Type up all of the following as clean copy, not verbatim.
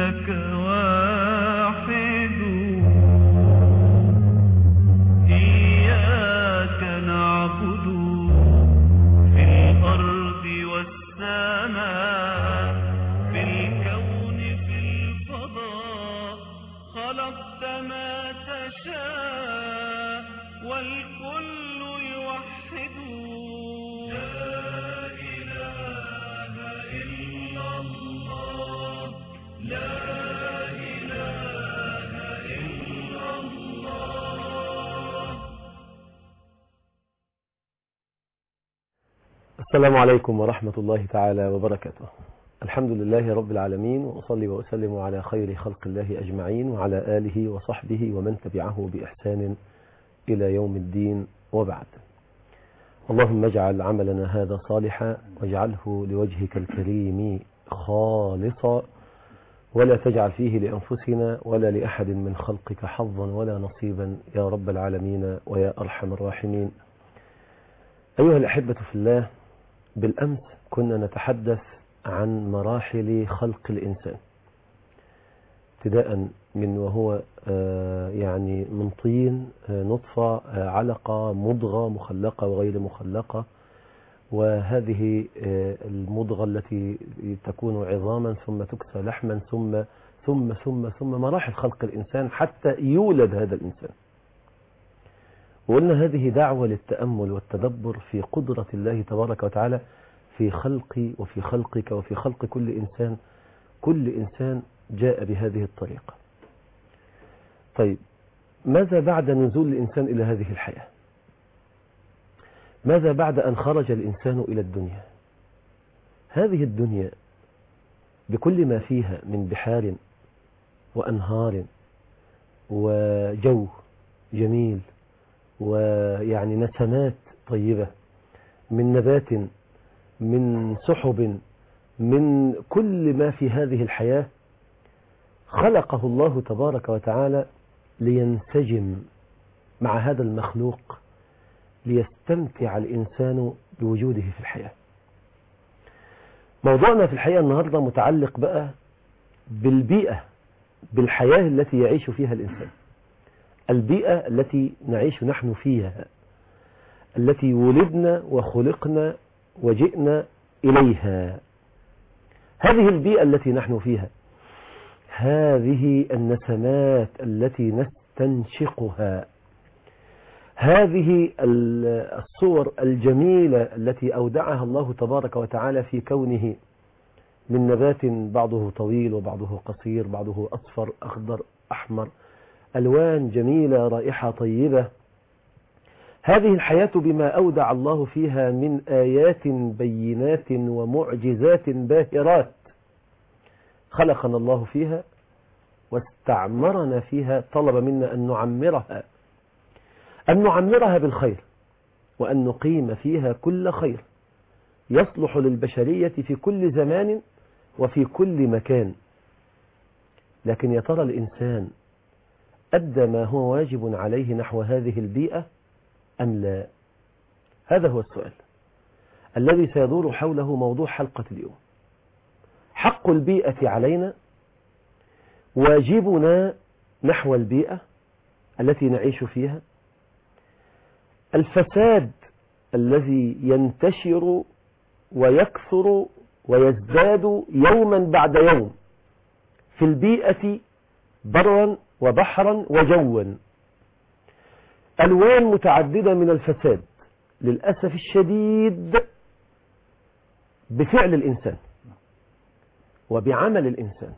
إنك واحد إياك نعبد في الأرض والسماء في الكون في الفضاء خلقت ما تشاء والكل يوحد لا إله إلا الله لا إله إلا الله. السلام عليكم ورحمة الله تعالى وبركاته. الحمد لله رب العالمين، وأصلي وأسلم على خير خلق الله أجمعين وعلى آله وصحبه ومن تبعه بإحسان إلى يوم الدين، وبعد. اللهم اجعل عملنا هذا صالحا واجعله لوجهك الكريم خالصا، ولا تجعل فيه لأنفسنا ولا لأحد من خلقك حظا ولا نصيبا يا رب العالمين ويا أرحم الراحمين. أيها الأحبة في الله، بالأمس كنا نتحدث عن مراحل خلق الإنسان، ابتداء من وهو يعني من طين، نطفة، علقة، مضغة مخلقة وغير مخلقة، وهذه المضغة التي تكون عظاما ثم تكسى لحما ثم مراحل خلق الإنسان حتى يولد هذا الإنسان. وقلنا هذه دعوة للتأمل والتدبر في قدرة الله تبارك وتعالى في خلقي وفي خلقك وفي خلق كل إنسان. كل إنسان جاء بهذه الطريقة. طيب، ماذا بعد نزول الإنسان إلى هذه الحياة؟ ماذا بعد أن خرج الإنسان إلى الدنيا؟ هذه الدنيا بكل ما فيها من بحار وأنهار وجو جميل ويعني نسمات طيبة، من نبات، من سحب، من كل ما في هذه الحياة، خلقه الله تبارك وتعالى لينسجم مع هذا المخلوق، ليستمتع الإنسان بوجوده في الحياة. موضوعنا في الحقيقة النهاردة متعلق بقى بالبيئة، بالحياة التي يعيش فيها الإنسان، البيئة التي نعيش نحن فيها، التي ولدنا وخلقنا وجئنا إليها. هذه البيئة التي نحن فيها، هذه النسمات التي نستنشقها، هذه الصور الجميلة التي أودعها الله تبارك وتعالى في كونه، من نبات بعضه طويل وبعضه قصير، بعضه أصفر أخضر أحمر، ألوان جميلة رائحة طيبة. هذه الحياة بما أودع الله فيها من آيات بينات ومعجزات باهرات، خلقنا الله فيها واستعمرنا فيها، طلب منا أن نعمرها بالخير، وأن نقيم فيها كل خير يصلح للبشرية في كل زمان وفي كل مكان. لكن يا ترى الإنسان أدى ما هو واجب عليه نحو هذه البيئة أم لا؟ هذا هو السؤال الذي سيدور حوله موضوع حلقة اليوم. حق البيئة علينا، واجبنا نحو البيئة التي نعيش فيها، الفساد الذي ينتشر ويكثر ويزداد يوما بعد يوم في البيئة برا وبحرا وجوا، ألوان متعددة من الفساد للأسف الشديد بفعل الإنسان وبعمل الإنسان.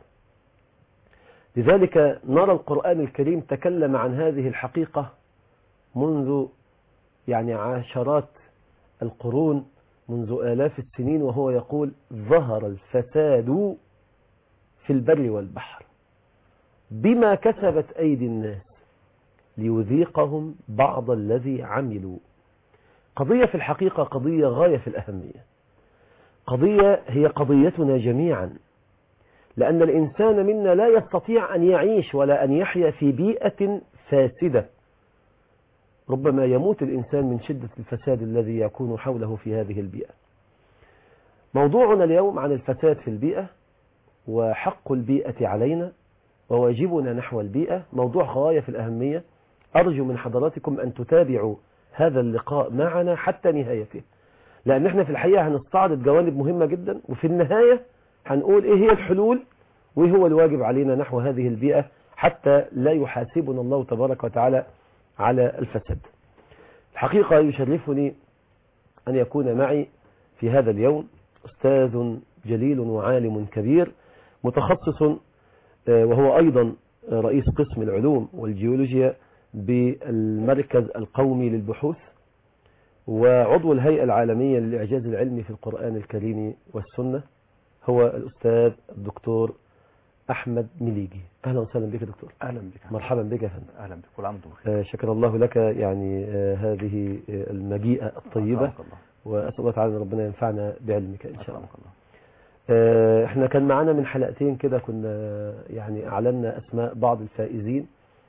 لذلك نرى القرآن الكريم تكلم عن هذه الحقيقة منذ يعني عشرات القرون، منذ آلاف السنين، وهو يقول: ظهر الفساد في البر والبحر بما كسبت أيدي الناس ليذيقهم بعض الذي عملوا. قضية في الحقيقة قضية غاية في الأهمية، قضية هي قضيتنا جميعا، لأن الإنسان منا لا يستطيع أن يعيش ولا أن يحيا في بيئة فاسدة. ربما يموت الإنسان من شدة الفساد الذي يكون حوله في هذه البيئة. موضوعنا اليوم عن الفساد في البيئة، وحق البيئة علينا وواجبنا نحو البيئة موضوع غاية في الأهمية. أرجو من حضراتكم أن تتابعوا هذا اللقاء معنا حتى نهايته، لأن احنا في الحقيقة هنستعرض جوانب مهمة جدا، وفي النهاية هنقول إيه هي الحلول وإيه هو الواجب علينا نحو هذه البيئة حتى لا يحاسبنا الله تبارك وتعالى على الفساد. الحقيقة يشرفني أن يكون معي في هذا اليوم أستاذ جليل وعالم كبير متخصص وهو أيضا رئيس قسم العلوم والجيولوجيا بالمركز القومي للبحوث، وعضو الهيئة العالمية للإعجاز العلمي في القرآن الكريم والسنة، هو الأستاذ الدكتور أحمد مليجي. أهلا وسهلا بك دكتور. أهلا بك. مرحبا بك يا فندم. أهلا بك، كل عام وأنتم بخير. شكر الله لك يعني هذه المجيئة الطيبة، وأسأل الله تعالى ربنا ينفعنا بعلمك إن شاء الله. احنا كان معنا من حلقتين كده كنا يعني أعلنا أسماء بعض الفائزين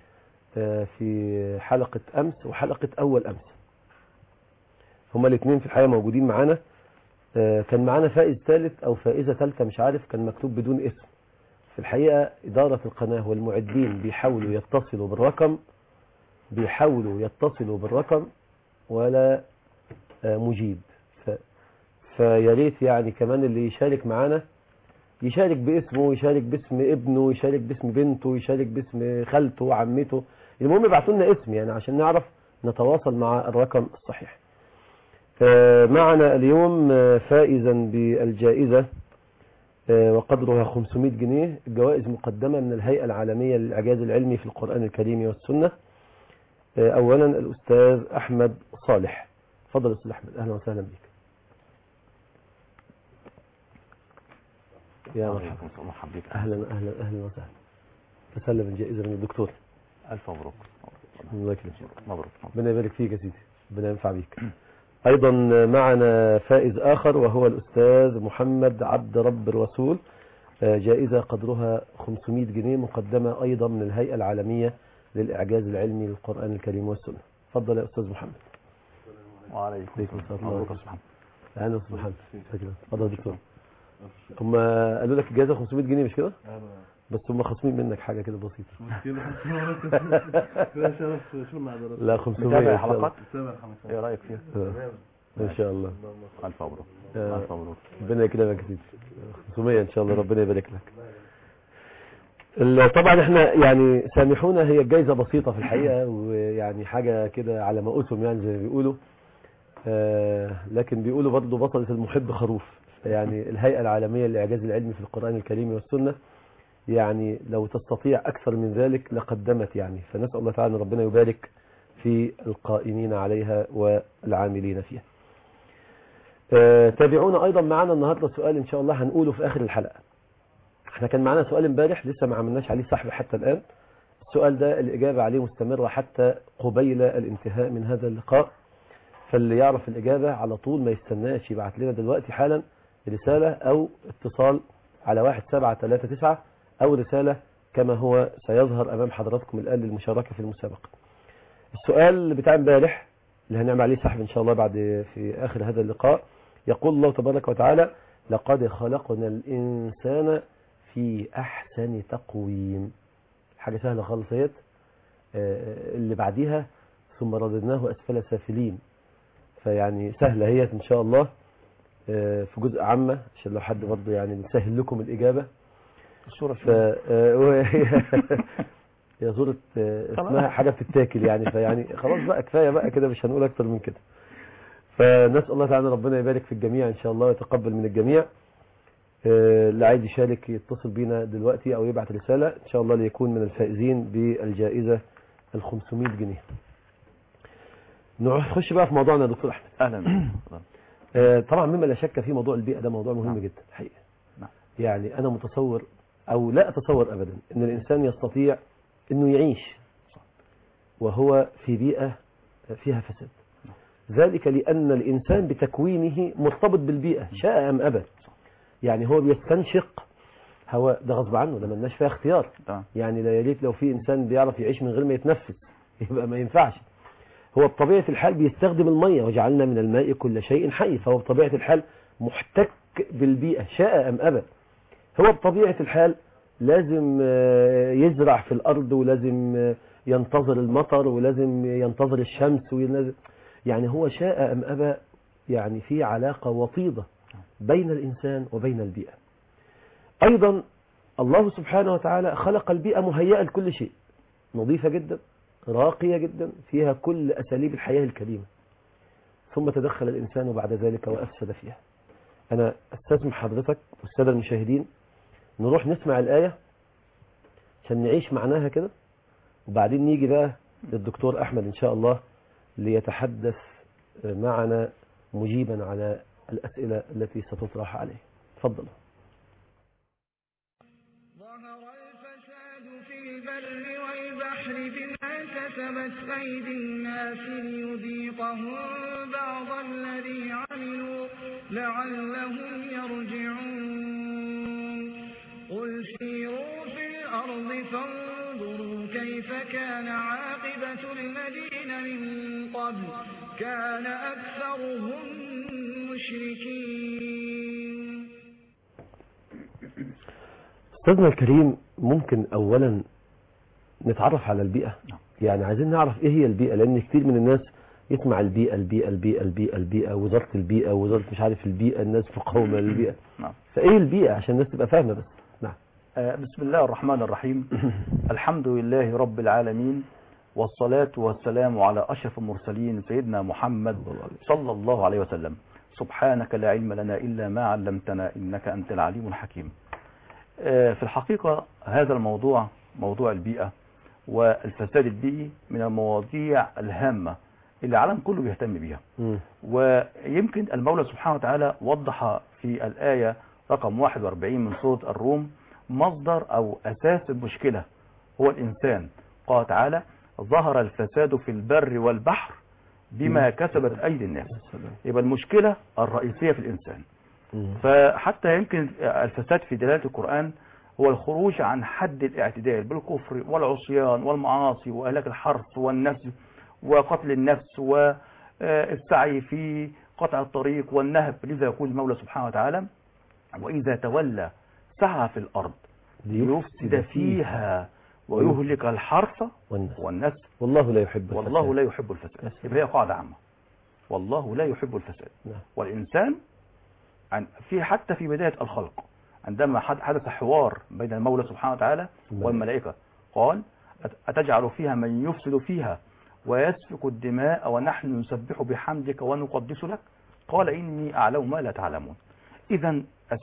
في حلقة أمس وحلقة أول أمس، هما الاثنين في الحقيقة موجودين معنا. كان معنا فائز ثالث أو فائزة ثالثة مش عارف، كان مكتوب بدون اسم. في الحقيقة إدارة القناة والمعدين بيحاولوا يتصلوا بالرقم ولا مجيب، فيا ريت يعني كمان اللي يشارك معانا يشارك باسمه، يشارك باسم ابنه، يشارك باسم بنته، يشارك باسم خالته وعمته، المهم يبعثوا لنا اسم يعني عشان نعرف نتواصل مع الرقم الصحيح. معنا اليوم فائزا بالجائزة وقدرها 500 جنيه، الجوائز مقدمة من الهيئة العالمية للإعجاز العلمي في القرآن الكريم والسنة. أولا الأستاذ أحمد صالح. تفضل أستاذ أحمد، أهلا وسهلا بك. يا مرحبا بك. أهلا وسهلا. تسلم الجائزة من الدكتور. ألف مبروك. الله يكرمك. مبروك. ربنا يبارك فيك يا سيدي، ربنا ينفع بيك. أيضا معنا فائز آخر وهو الأستاذ محمد عبد رب الرسول، جائزة قدرها 500 جنيه مقدمة أيضا من الهيئة العالمية للإعجاز العلمي للقرآن الكريم والسنة. تفضل يا أستاذ محمد. وعليكم السلام. مبروك يا أستاذ محمد. أهلا أستاذ محمد. تفضل يا دكتور. هم قالوا لك الجائزة 500 جنيه مش كده؟ بس هم خصمين منك حاجة كده بسيطة. لا 500 حلقات. ايه رأيك فيها؟ ان شاء الله. الف مبروك. الف مبروك. ربنا يكرمك يا سيدي. 500 ان شاء الله، ربنا يبارك لك. طبعا احنا يعني سامحونا، هي الجائزة بسيطة في الحقيقة، ويعني حاجة كده على مقاسهم يعني زي ما بيقولوا، لكن بيقولوا برضه بطلة المحب خروف. يعني الهيئة العالمية للإعجاز العلمي في القرآن الكريم والسنة يعني لو تستطيع أكثر من ذلك لقدمت يعني، فنسأل الله تعالى ربنا يبارك في القائمين عليها والعاملين فيها. تابعونا أيضا معنا النهاردة سؤال إن شاء الله هنقوله في آخر الحلقة. احنا كان معنا سؤال امبارح لسه ما عملناش عليه سحب حتى الآن. السؤال ده الإجابة عليه مستمرة حتى قبيل الانتهاء من هذا اللقاء، فاللي يعرف الإجابة على طول ما يستناش يبعت لنا دلوقتي حالا رسالة أو اتصال على 1739 أو رسالة كما هو سيظهر أمام حضراتكم الآن للمشاركة في المسابقة. السؤال بتاع امبارح اللي هنعمل عليه سحب إن شاء الله بعد في آخر هذا اللقاء، يقول الله تبارك وتعالى: لقد خلقنا الإنسان في أحسن تقويم. حاجة سهلة خالص اهيت. اللي بعديها ثم رددناه أسفل سافلين، فيعني سهلة هي إن شاء الله في جزء عامة عشان لو حد برضه يعني نسهل لكم الإجابة. الصورة هي صورة اسمها حاجة بتتاكل يعني، فيعني خلاص بقى كفاية بقى كده، مش هنقول أكتر من كده. فنسأل الله تعالى ربنا يبارك في الجميع إن شاء الله ويتقبل من الجميع. اللي عايز يشارك يتصل بينا دلوقتي أو يبعت رسالة إن شاء الله ليكون من الفائزين بالجائزة 500 جنيه. نخش بقى في موضوعنا يا دكتور أحمد. أهلا. طبعا مما لا شك فيه موضوع البيئة ده موضوع مهم جدا الحقيقة. يعني أنا متصور أو لا أتصور أبدا أن الإنسان يستطيع أنه يعيش وهو في بيئة فيها فساد، ذلك لأن الإنسان بتكوينه مرتبط بالبيئة شاء أم أبى. يعني هو بيستنشق هواء، ده غصب عنه، ده ملناش فيها اختيار. يعني لا يليق لو في إنسان بيعرف يعيش من غير ما يتنفس، يبقى ما ينفعش. هو بطبيعة الحال بيستخدم المية، وجعلنا من الماء كل شيء حي، فهو بطبيعة الحال محتك بالبيئة شاء أم أبى. هو بطبيعة الحال لازم يزرع في الأرض، ولازم ينتظر المطر، ولازم ينتظر الشمس، يعني هو شاء أم أبى، يعني في علاقة وطيدة بين الإنسان وبين البيئة. أيضا الله سبحانه وتعالى خلق البيئة مهيئة لكل شيء، نظيفة جدا، راقية جدا، فيها كل أساليب الحياة الكريمة، ثم تدخل الإنسان بعد ذلك وأفسد فيها. أنا أستسمح حضرتك والسادة المشاهدين نروح نسمع الآية عشان نعيش معناها كده، وبعدين نيجي بقى للدكتور أحمد إن شاء الله ليتحدث معنا مجيبا على الأسئلة التي ستطرح عليه. تفضل. ظهر الفساد في البر والبحر بما كسبت أيدي الناس ليذيقهم بعض الذي عملوا لعلهم يرجعون. قل سيروا في الأرض فانظروا كيف كان عاقبة الذين من قبل كان أكثرهم مشركين. أستاذنا الكريم، ممكن أولا نتعرف على البيئة؟ يعني عايزين نعرف إيه هي البيئة، لأن كتير من الناس يسمع البيئة البيئة البيئة البيئة البيئة، وزارة البيئة، وزارة مش عارف البيئة، الناس مقاومة للبيئة. فإيه البيئة عشان الناس تبقى فاهمة بس؟ نعم. بسم الله الرحمن الرحيم. الحمد لله رب العالمين، والصلاة والسلام على أشرف المرسلين سيدنا محمد صلى الله عليه وسلم. سبحانك لا علم لنا إلا ما علمتنا إنك أنت العليم الحكيم. في الحقيقة هذا الموضوع، موضوع البيئة والفساد البيئي، من المواضيع الهامة اللي العالم كله بيهتم بيها. ويمكن المولى سبحانه وتعالى وضح في الآية رقم 41 من سورة الروم مصدر أو أساس المشكلة هو الإنسان. قال تعالى: ظهر الفساد في البر والبحر بما كسبت أيدي الناس. يبقى المشكلة الرئيسية في الإنسان. فحتى يمكن الفساد في دلالة القرآن هو الخروج عن حد الاعتدال بالكفر والعصيان والمعاصي وإهلاك الحرث والنسل وقتل النفس والسعي في قطع الطريق والنهب. لذا يقول المولى سبحانه وتعالى: وإذا تولى سعى في الأرض ليفسد فيها ويهلك الحرث والنسل والله لا يحب الفساد. يبقى هي قاعدة عامة، والله لا يحب الفساد. والإنسان حتى في بداية الخلق عندما حدث حوار بين المولى سبحانه وتعالى والملائكة، قال: أتجعل فيها من يفسد فيها ويسفك الدماء ونحن نسبح بحمدك ونقدس لك؟ قال: إني أعلم ما لا تعلمون. إذا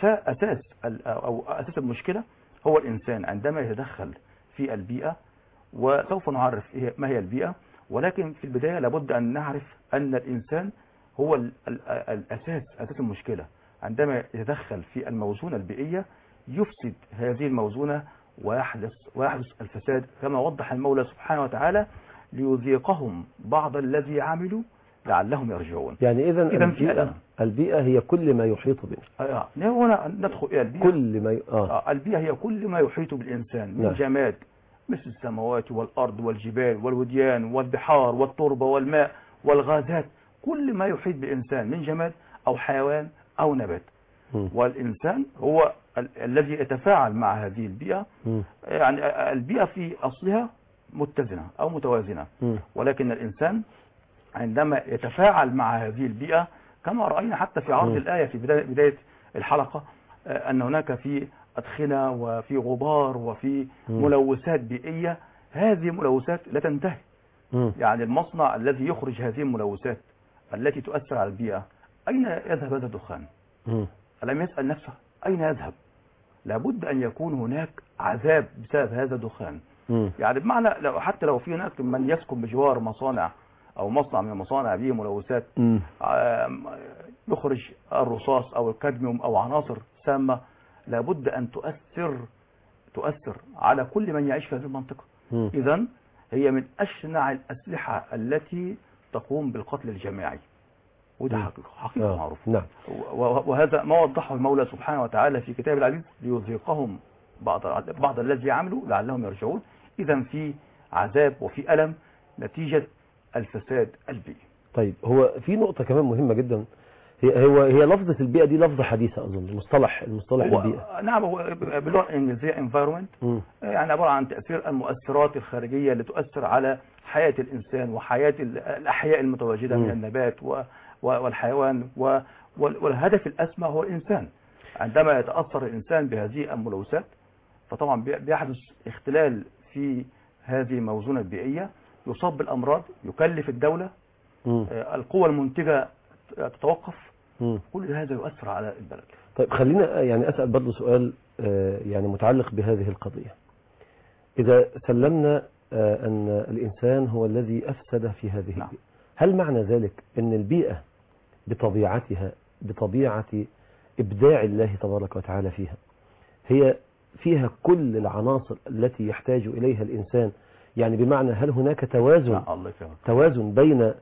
أساس المشكلة هو الإنسان عندما يتدخل في البيئة. وسوف نعرف ما هي البيئة، ولكن في البداية لابد أن نعرف أن الإنسان هو أساس المشكلة. عندما يتدخل في الموزونة البيئية يفسد هذه الموزونة ويحدث الفساد، كما وضح المولى سبحانه وتعالى: ليذيقهم بعض الذي عملوا لعلهم يرجعون. يعني إذن البيئة هي كل ما يحيط بنا. هنا ندخل إلى البيئة. كل ما البيئة هي كل ما يحيط بالإنسان من جماد مثل السماوات والأرض والجبال والوديان والبحار والتربة والماء والغازات، كل ما يحيط بالإنسان من جماد أو حيوان أو نبات. والإنسان هو الذي يتفاعل مع هذه البيئة. يعني البيئة في أصلها متزنة أو متوازنة، ولكن الإنسان عندما يتفاعل مع هذه البيئة، كما رأينا حتى في عرض الآية في بداية الحلقة، أن هناك في أدخنة وفي غبار وفي ملوثات بيئية. هذه ملوثات لا تنتهي. يعني المصنع الذي يخرج هذه الملوثات التي تؤثر على البيئة، أين يذهب هذا الدخان؟ ألم يسأل نفسه أين يذهب؟ لابد أن يكون هناك عذاب بسبب هذا الدخان. يعني بمعنى حتى لو في هناك من يسكن بجوار مصانع أو مصنع من المصانع به ملوثات يخرج الرصاص أو الكادميوم أو عناصر سامة، لابد أن تؤثر على كل من يعيش في هذه المنطقة. إذن هي من أشنع الأسلحة التي تقوم بالقتل الجماعي، وده حقيقة معروفة. نعم. وهذا ما وضحه المولى سبحانه وتعالى في كتاب العزيز: ليذيقهم بعض الذي عملوا لعلهم يرجعون. إذن في عذاب وفي ألم نتيجة الفساد البيئي. طيب، هو في نقطة كمان مهمة جدا، هي لفظة البيئة دي لفظة حديثة أظن، المصطلح البيئة. نعم، هو باللغة الإنجليزية environment يعني عبارة عن تأثير المؤثرات الخارجية اللي تؤثر على حياة الإنسان وحياة الأحياء المتواجدة من النبات والحيوان، والهدف الأسمى هو الإنسان. عندما يتأثر الإنسان بهذه الملوثات فطبعا بيحدث اختلال في هذه الموزونة البيئية، يصاب بالأمراض، يكلف الدولة، القوى المنتجة تتوقف، كل هذا يؤثر على البلد. طيب خلينا يعني أسأل برضه سؤال يعني متعلق بهذه القضية. إذا سلمنا أن الإنسان هو الذي أفسد في هذه البيئة، هل معنى ذلك أن البيئة بطبيعتها، بطبيعة إبداع الله تبارك وتعالى فيها، هي فيها كل العناصر التي يحتاج إليها الإنسان؟ يعني بمعنى هل هناك توازن بين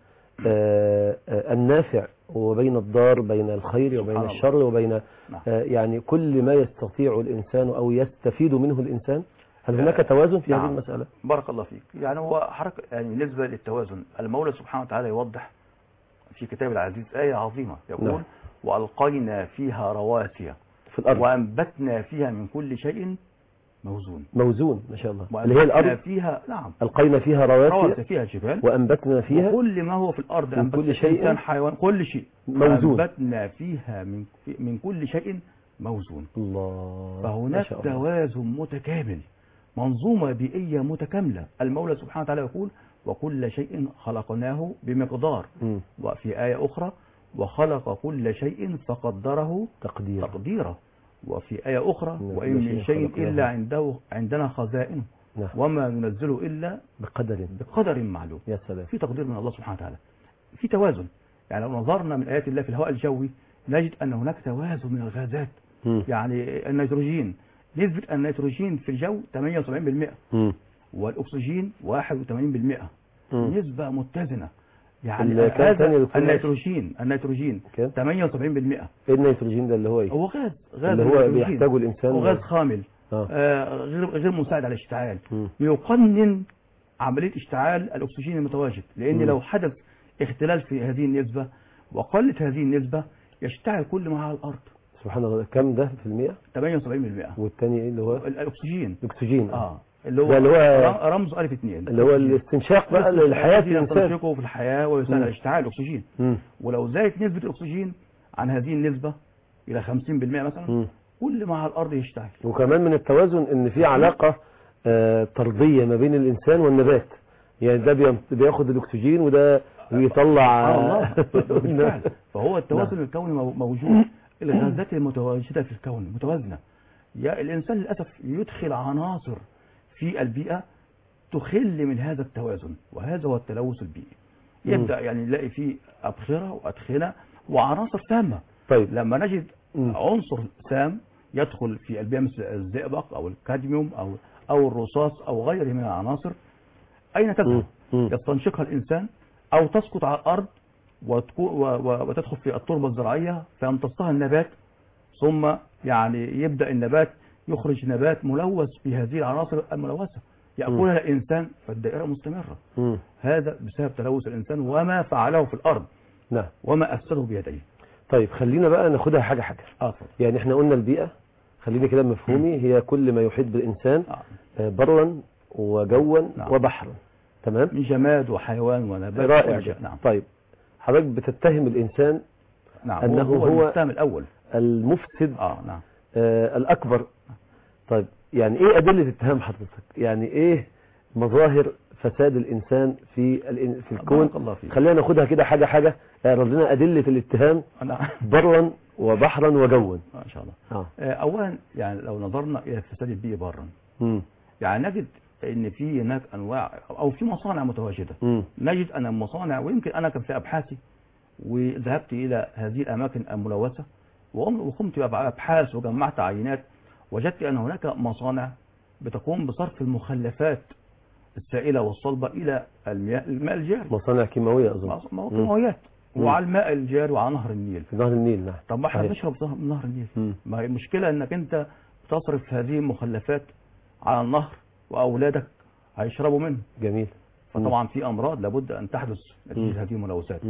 النافع وبين الضار، بين الخير وبين الشر وبين يعني كل ما يستطيع الإنسان أو يستفيد منه الإنسان؟ هل هناك توازن في هذه المسألة؟ بارك الله فيك. يعني هو حركة يعني بالنسبة للتوازن، المولى سبحانه وتعالى يوضح في كتاب العزيز آية عظيمة يقول وألقينا فيها رواسي في الأرض وأنبتنا فيها من كل شيء موزون ما شاء الله، اللي هي الأرض فيها ألقينا فيها رواسي فيها جبال وأنبتنا فيها كل ما هو في الأرض، من كل شيء إنسان حيوان كل شيء موزون، أنبتنا فيها من كل شيء موزون. الله، فهناك توازن متكامل، منظومة بيئية متكاملة. المولى سبحانه وتعالى يقول وكل شيء خلقناه بمقدار، وفي آية أخرى وخلق كل شيء فقدره تقديرا، وفي آية أخرى وإن من شيء إلا عندنا خزائنه وما ننزله إلا بقدر معلوم. يا سلام، في تقدير من الله سبحانه وتعالى، في توازن. يعني لو نظرنا من آيات الله في الهواء الجوي نجد أن هناك توازن من الغازات. يعني النيتروجين، نسبة النيتروجين في الجو 78%، والأكسجين 81%، نسبة متزنة. يعني النيتروجين 78%. ايه النيتروجين ده اللي هو ايه؟ هو غاز اللي هو بيحتاجه الانسان، هو غاز خامل غير مساعد على الاشتعال، يقنن عملية اشتعال الأكسجين المتواجد، لأن لو حدث اختلال في هذه النسبة وقلت هذه النسبة يشتعل كل ما على الأرض. سبحان الله، كم ده في المئة؟ 78%. والثاني ايه اللي هو؟ الأكسجين اللي هو رمز ألف 2 اللي هو الاستنشاق بقى للحياة الإنسان، يستنشقه في الحياة ويساعد على اشتعال الأكسجين. ولو زادت نسبة الأكسجين عن هذه النسبة إلى 50% مثلا كل ما على الأرض يشتعل. وكمان من التوازن إن في علاقة طردية ما بين الإنسان والنبات، يعني ده بياخد الأكسجين وده بيطلع بالفعل. فهو التوازن الكوني موجود، الغازات المتواجدة في الكون متوازنة. الإنسان للأسف يدخل عناصر في البيئة تخل من هذا التوازن، وهذا هو التلوث البيئي. يبدأ يعني نلاقي فيه أبخرة وأدخنة وعناصر سامة. طيب لما نجد عنصر سام يدخل في البيئة مثل الزئبق أو الكادميوم أو الرصاص أو غيره من العناصر، أين تذهب؟ يستنشقها الإنسان أو تسقط على الأرض وتدخل في التربة الزراعية فيمتصها النبات، ثم يعني يبدأ النبات يخرج نبات ملوث بهذه العناصر الملوثة يأكلها الإنسان، فالدائرة مستمرة. هذا بسبب تلوث الإنسان وما فعله في الأرض وما أفسده بيديه. طيب خلينا بقى ناخدها حاجة حاجة. يعني احنا قلنا البيئة، خلينا كده مفهومي، هي كل ما يحيط بالإنسان برا وجوا وبحرا، تمام، من جماد وحيوان ونبات. رائع. طيب حضرتك بتتهم الإنسان أنه هو المتهم الأول، المفسد الأكبر. طيب يعني ايه أدلة اتهام حضرتك؟ يعني ايه مظاهر فساد الإنسان في الكون؟ خلينا ناخدها كده حاجة حاجة، اعرض لنا أدلة الاتهام برا وبحرا وجوا إن شاء الله. أولا يعني لو نظرنا إلى الفساد البيئي برا، يعني نجد ان في هناك انواع او في مصانع متواجده. نجد ان المصانع، ويمكن انا كان في ابحاثي وذهبت الى هذه الاماكن الملوثه وقمت بابحاث وجمعت عينات، وجدت ان هناك مصانع بتقوم بصرف المخلفات السائله والصلبه الى الماء الجاري. مصانع كيماويه اظن. كيماويات وعلى الماء الجاري وعلى نهر النيل. في نهر النيل نعم. طب ما احنا بنشرب من نهر النيل. ما هي المشكله انك انت بتصرف هذه المخلفات على النهر واولادك هيشربوا منه. جميل. فطبعا في امراض لابد ان تحدث نتيجه هذه الملوثات.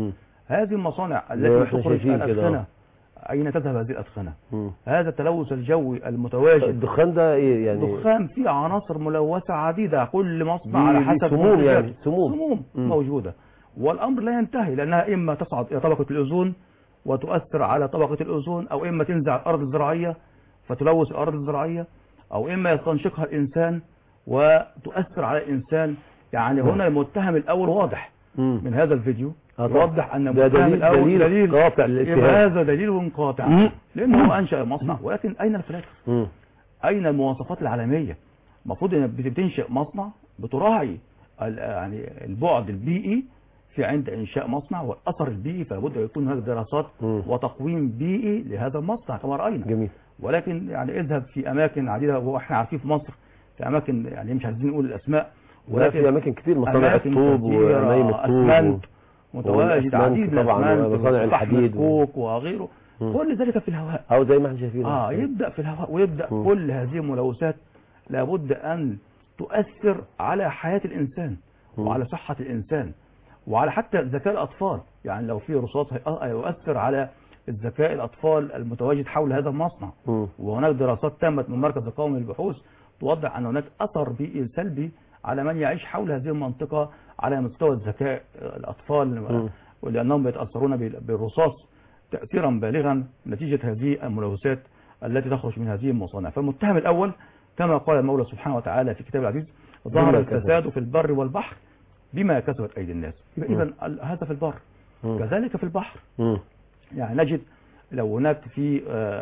هذه المصانع التي احنا تخرج شايفين كده. الأدخنة، أين تذهب هذه الأدخنة؟ مم. هذا التلوث الجوي المتواجد، الدخان ده ايه يعني؟ دخان فيه عناصر ملوثة عديدة، كل مصنع دي على حسب سموم منتجاته. يعني، سموم. موجودة، والأمر لا ينتهي، لأنها إما تصعد إلى طبقة الأوزون وتؤثر على طبقة الأوزون، أو إما تنزل على الأرض الزراعية فتلوث الأرض الزراعية، أو إما يستنشقها الإنسان وتؤثر على الإنسان. يعني هنا المتهم الأول واضح من هذا الفيديو، يوضح أن المتهم الأول دليل قاطع يبقى هذا دليل قاطع، لأنه أنشأ المصنع. ولكن أين الفلاتر؟ أين المواصفات العالمية؟ المفروض أن بتنشئ مصنع بتراعي يعني البعد البيئي في عند إنشاء مصنع والأثر البيئي، فلابد يكون هناك دراسات وتقويم بيئي لهذا المصنع كما رأينا. جميل. ولكن يعني اذهب في أماكن عديدة، وإحنا عارفين في مصر في أماكن يعني مش عايزين نقول الأسماء، ولكن في أماكن كتير، مصانع الطوب ومايم الطوب أسمنت متواجد، عديد من طبعا، ومصانع الحديد الكوك وغيره، كل ذلك في الهواء، أو زي ما احنا شايفين. يبدأ في الهواء، ويبدأ كل هذه الملوثات لابد أن تؤثر على حياة الإنسان وعلى صحة الإنسان وعلى حتى ذكاء الأطفال. يعني لو في رصاص هيؤثر على الذكاء الأطفال المتواجد حول هذا المصنع. وهناك دراسات تمت من المركز القومي للبحوث توضح أن هناك أثر بيئي سلبي على من يعيش حول هذه المنطقة على مستوى الذكاء الأطفال، ولأنهم يتأثرون بالرصاص تأثيرا بالغا نتيجة هذه الملوثات التي تخرج من هذه المصانع. فالمتهم الأول كما قال المولى سبحانه وتعالى في كتاب العزيز: ظهر الفساد في البر والبحر بما كسبت أيدي الناس. إذا هذا في البر، كذلك في البحر. يعني نجد لو هناك في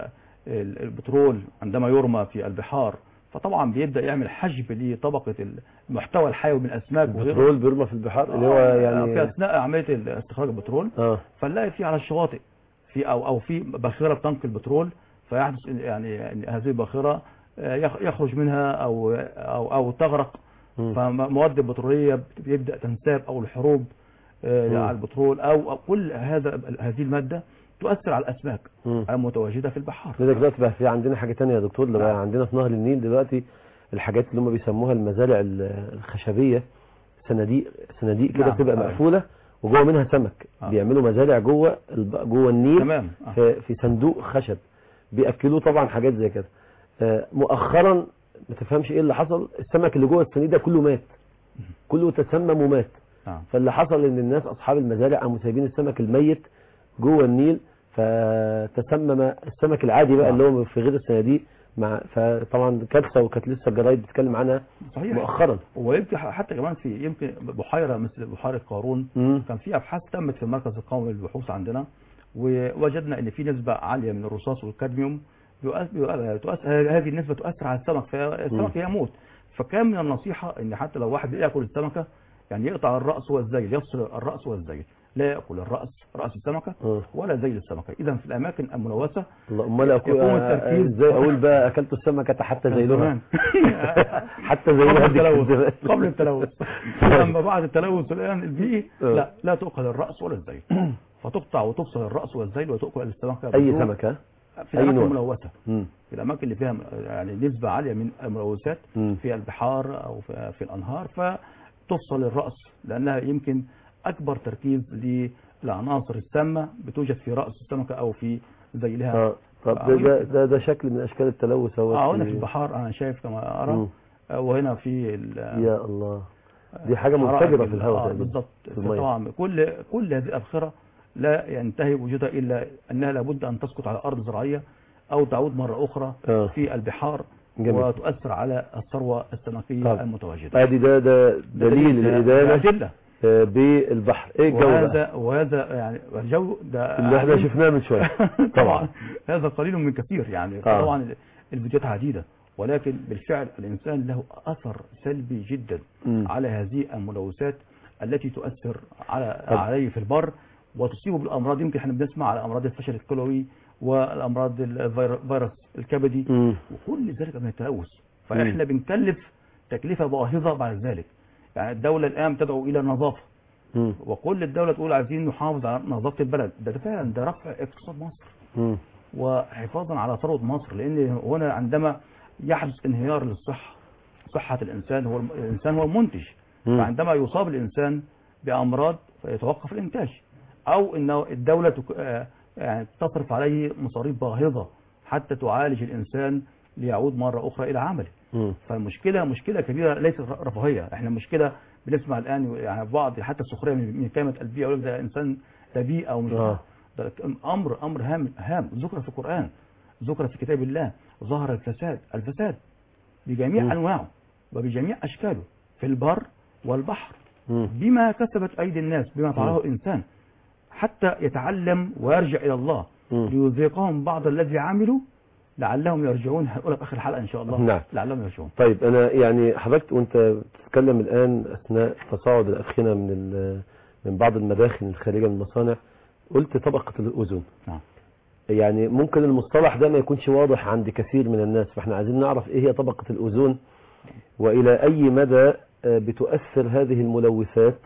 البترول عندما يرمى في البحار، فطبعا بيبدأ يعمل حجب لطبقة المحتوى الحيوي من الأسماك. البترول بيرمى في البحار اللي هو يعني في أثناء عملية استخراج البترول، فنلاقي في على الشواطئ في أو في باخرة بتنقل البترول، فيحدث يعني هذه الباخرة يخرج منها أو تغرق، فمواد بترولية بيبدأ تنساب، أو الحروب على البترول، أو كل هذه المادة تؤثر على الأسماك المتواجدة في البحار. دلوقتي بقى في عندنا حاجة تانية يا دكتور، اللي بقى عندنا في نهر النيل دلوقتي الحاجات اللي هم بيسموها المزارع الخشبية، صناديق كده بتبقى مقفولة وجوه منها سمك. بيعملوا مزارع جوه النيل. تمام. في صندوق خشب بيأكلوه طبعا حاجات زي كده. مؤخرا ما تفهمش ايه اللي حصل، السمك اللي جوه الصندوق ده كله مات، كله تسمم ومات. فاللي حصل ان الناس اصحاب المزارع قاموا سايبين السمك الميت جوه النيل، فتسمم السمك العادي بقى اللي هو في غير الصناديق. فطبعا كارثه، وكانت لسه الجرايد بتتكلم عنها مؤخرا. ويمكن حتى كمان في يمكن بحيره مثل بحيره قارون كان في ابحاث تمت في المركز القومي للبحوث عندنا، ووجدنا ان في نسبه عاليه من الرصاص والكادميوم. هذه النسبه تؤثر على السمك، فالسمك يموت. فكان من النصيحه ان حتى لو واحد ياكل السمكه يعني يقطع الراس والذيل، يفصل الراس والذيل، لا ياكل راس السمكه ولا ذيل السمكه. اذا في الاماكن الملوثه امال ازاي اقول بقى اكلت السمكه حتى ذيلها حتى ذيلها قبل التلوث. اما بعد التلوث الان البيئي لا تؤكل الراس ولا الذيل، فتقطع وتفصل الراس والذيل وتؤكل السمكه. اي سمكه في الاماكن الملوثه، في الاماكن اللي فيها يعني نسبه عاليه من الملوثات في البحار او في الانهار، فتفصل الراس لانها يمكن اكبر تركيز للعناصر السامه بتوجد في راس السمكه او في ذيلها. طب ده شكل من اشكال التلوث اهو. هنا في البحار انا شايف كما ارى، وهنا في يا الله دي حاجه منفجره في الهواء. بالضبط. طبعا كل هذه الابخره لا ينتهي وجودها الا انها لابد ان تسقط على ارض زراعيه او تعود مره اخرى في البحار. جميل. وتؤثر على الثروه السمكيه المتواجده. ادي ده دليل الادانه بالبحر. ايه الجو وهذا يعني الجو ده اللي احنا شفناه من شويه. طبعا هذا قليل من كثير يعني. طبعا الفيديوهات عديده، ولكن بالفعل الانسان له اثر سلبي جدا على هذه الملوثات التي تؤثر عليه في البر وتصيبه بالامراض. يمكن احنا بنسمع على امراض الفشل الكلوي والامراض الفيروس الكبدي وكل ذلك من التلوث. فاحنا بنكلف تكلفه باهظه بعد ذلك. يعني الدوله الان تدعو الى النظافه، وكل الدوله تقول عايزين نحافظ على نظافه البلد. ده فعلا ده رفع اقتصاد مصر وحفاظا على ثروه مصر، لان هنا عندما يحدث انهيار للصحه، صحه الانسان هو المنتج. فعندما يصاب الانسان بامراض فيتوقف الانتاج. أو إن الدولة يعني تصرف عليه مصاريف باهظة حتى تعالج الإنسان ليعود مرة أخرى إلى عمله. فالمشكلة مشكلة كبيرة ليست رفاهية. احنا مشكلة بنسمع الآن يعني بعض حتى السخرية من كلمة البيئة، يقول لك ده إنسان ده بيئة أو مش بيئة. ده أمر هام ذكر في القرآن، ذكر في كتاب الله. ظهر الفساد بجميع أنواعه وبجميع أشكاله في البر والبحر بما كسبت أيدي الناس، بما فعله الإنسان، حتى يتعلم ويرجع إلى الله ليذيقهم بعض الذي عملوا لعلهم يرجعون. هقول لك آخر الحلقة إن شاء الله. نعم. لعلهم يرجعون. طيب أنا يعني حضرتك وأنت بتتكلم الآن أثناء تصاعد الأدخنة من بعض المداخن الخارجة من المصانع، قلت طبقة الأوزون. نعم. يعني ممكن المصطلح ده ما يكونش واضح عند كثير من الناس، فاحنا عايزين نعرف ايه هي طبقة الأوزون وإلى أي مدى بتؤثر هذه الملوثات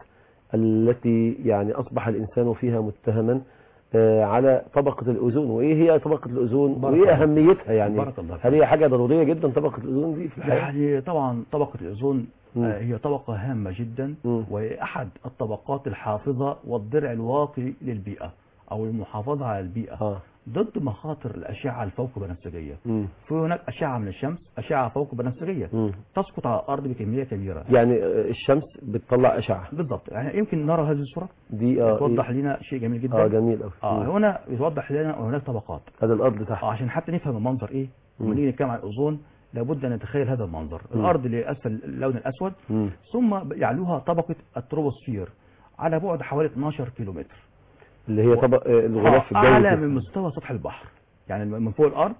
التي يعني أصبح الإنسان فيها متهما على طبقة الأوزون، وإيه هي طبقة الأوزون وإيه أهميتها؟ يعني هل هي حاجة ضرورية جدا طبقة الأوزون دي في الحياة؟ يعني طبعا طبقة الأوزون هي طبقة هامة جدا، وهي أحد الطبقات الحافظة والضرع الواقي للبيئة أو المحافظة على البيئة ضد مخاطر الأشعة الفوق بنفسجية. في هناك أشعة من الشمس، أشعة فوق بنفسجية تسقط على الأرض بكمية كبيرة. يعني الشمس بتطلع أشعة بالضبط. يعني يمكن نرى هذه الصورة دي توضح لنا شيء جميل جدا. جميل أوي. هنا يوضح لنا هناك طبقات. هذا الأرض تحت. عشان حتى نفهم المنظر إيه لما نيجي نتكلم عن الأوزون لابد أن نتخيل هذا المنظر. الأرض اللي أسفل اللون الأسود، ثم يعلوها طبقة التروبوسفير على بعد حوالي 12 كيلومتر، اللي هي طبق الغلاف الجوي أعلى من مستوى سطح البحر. يعني من فوق الأرض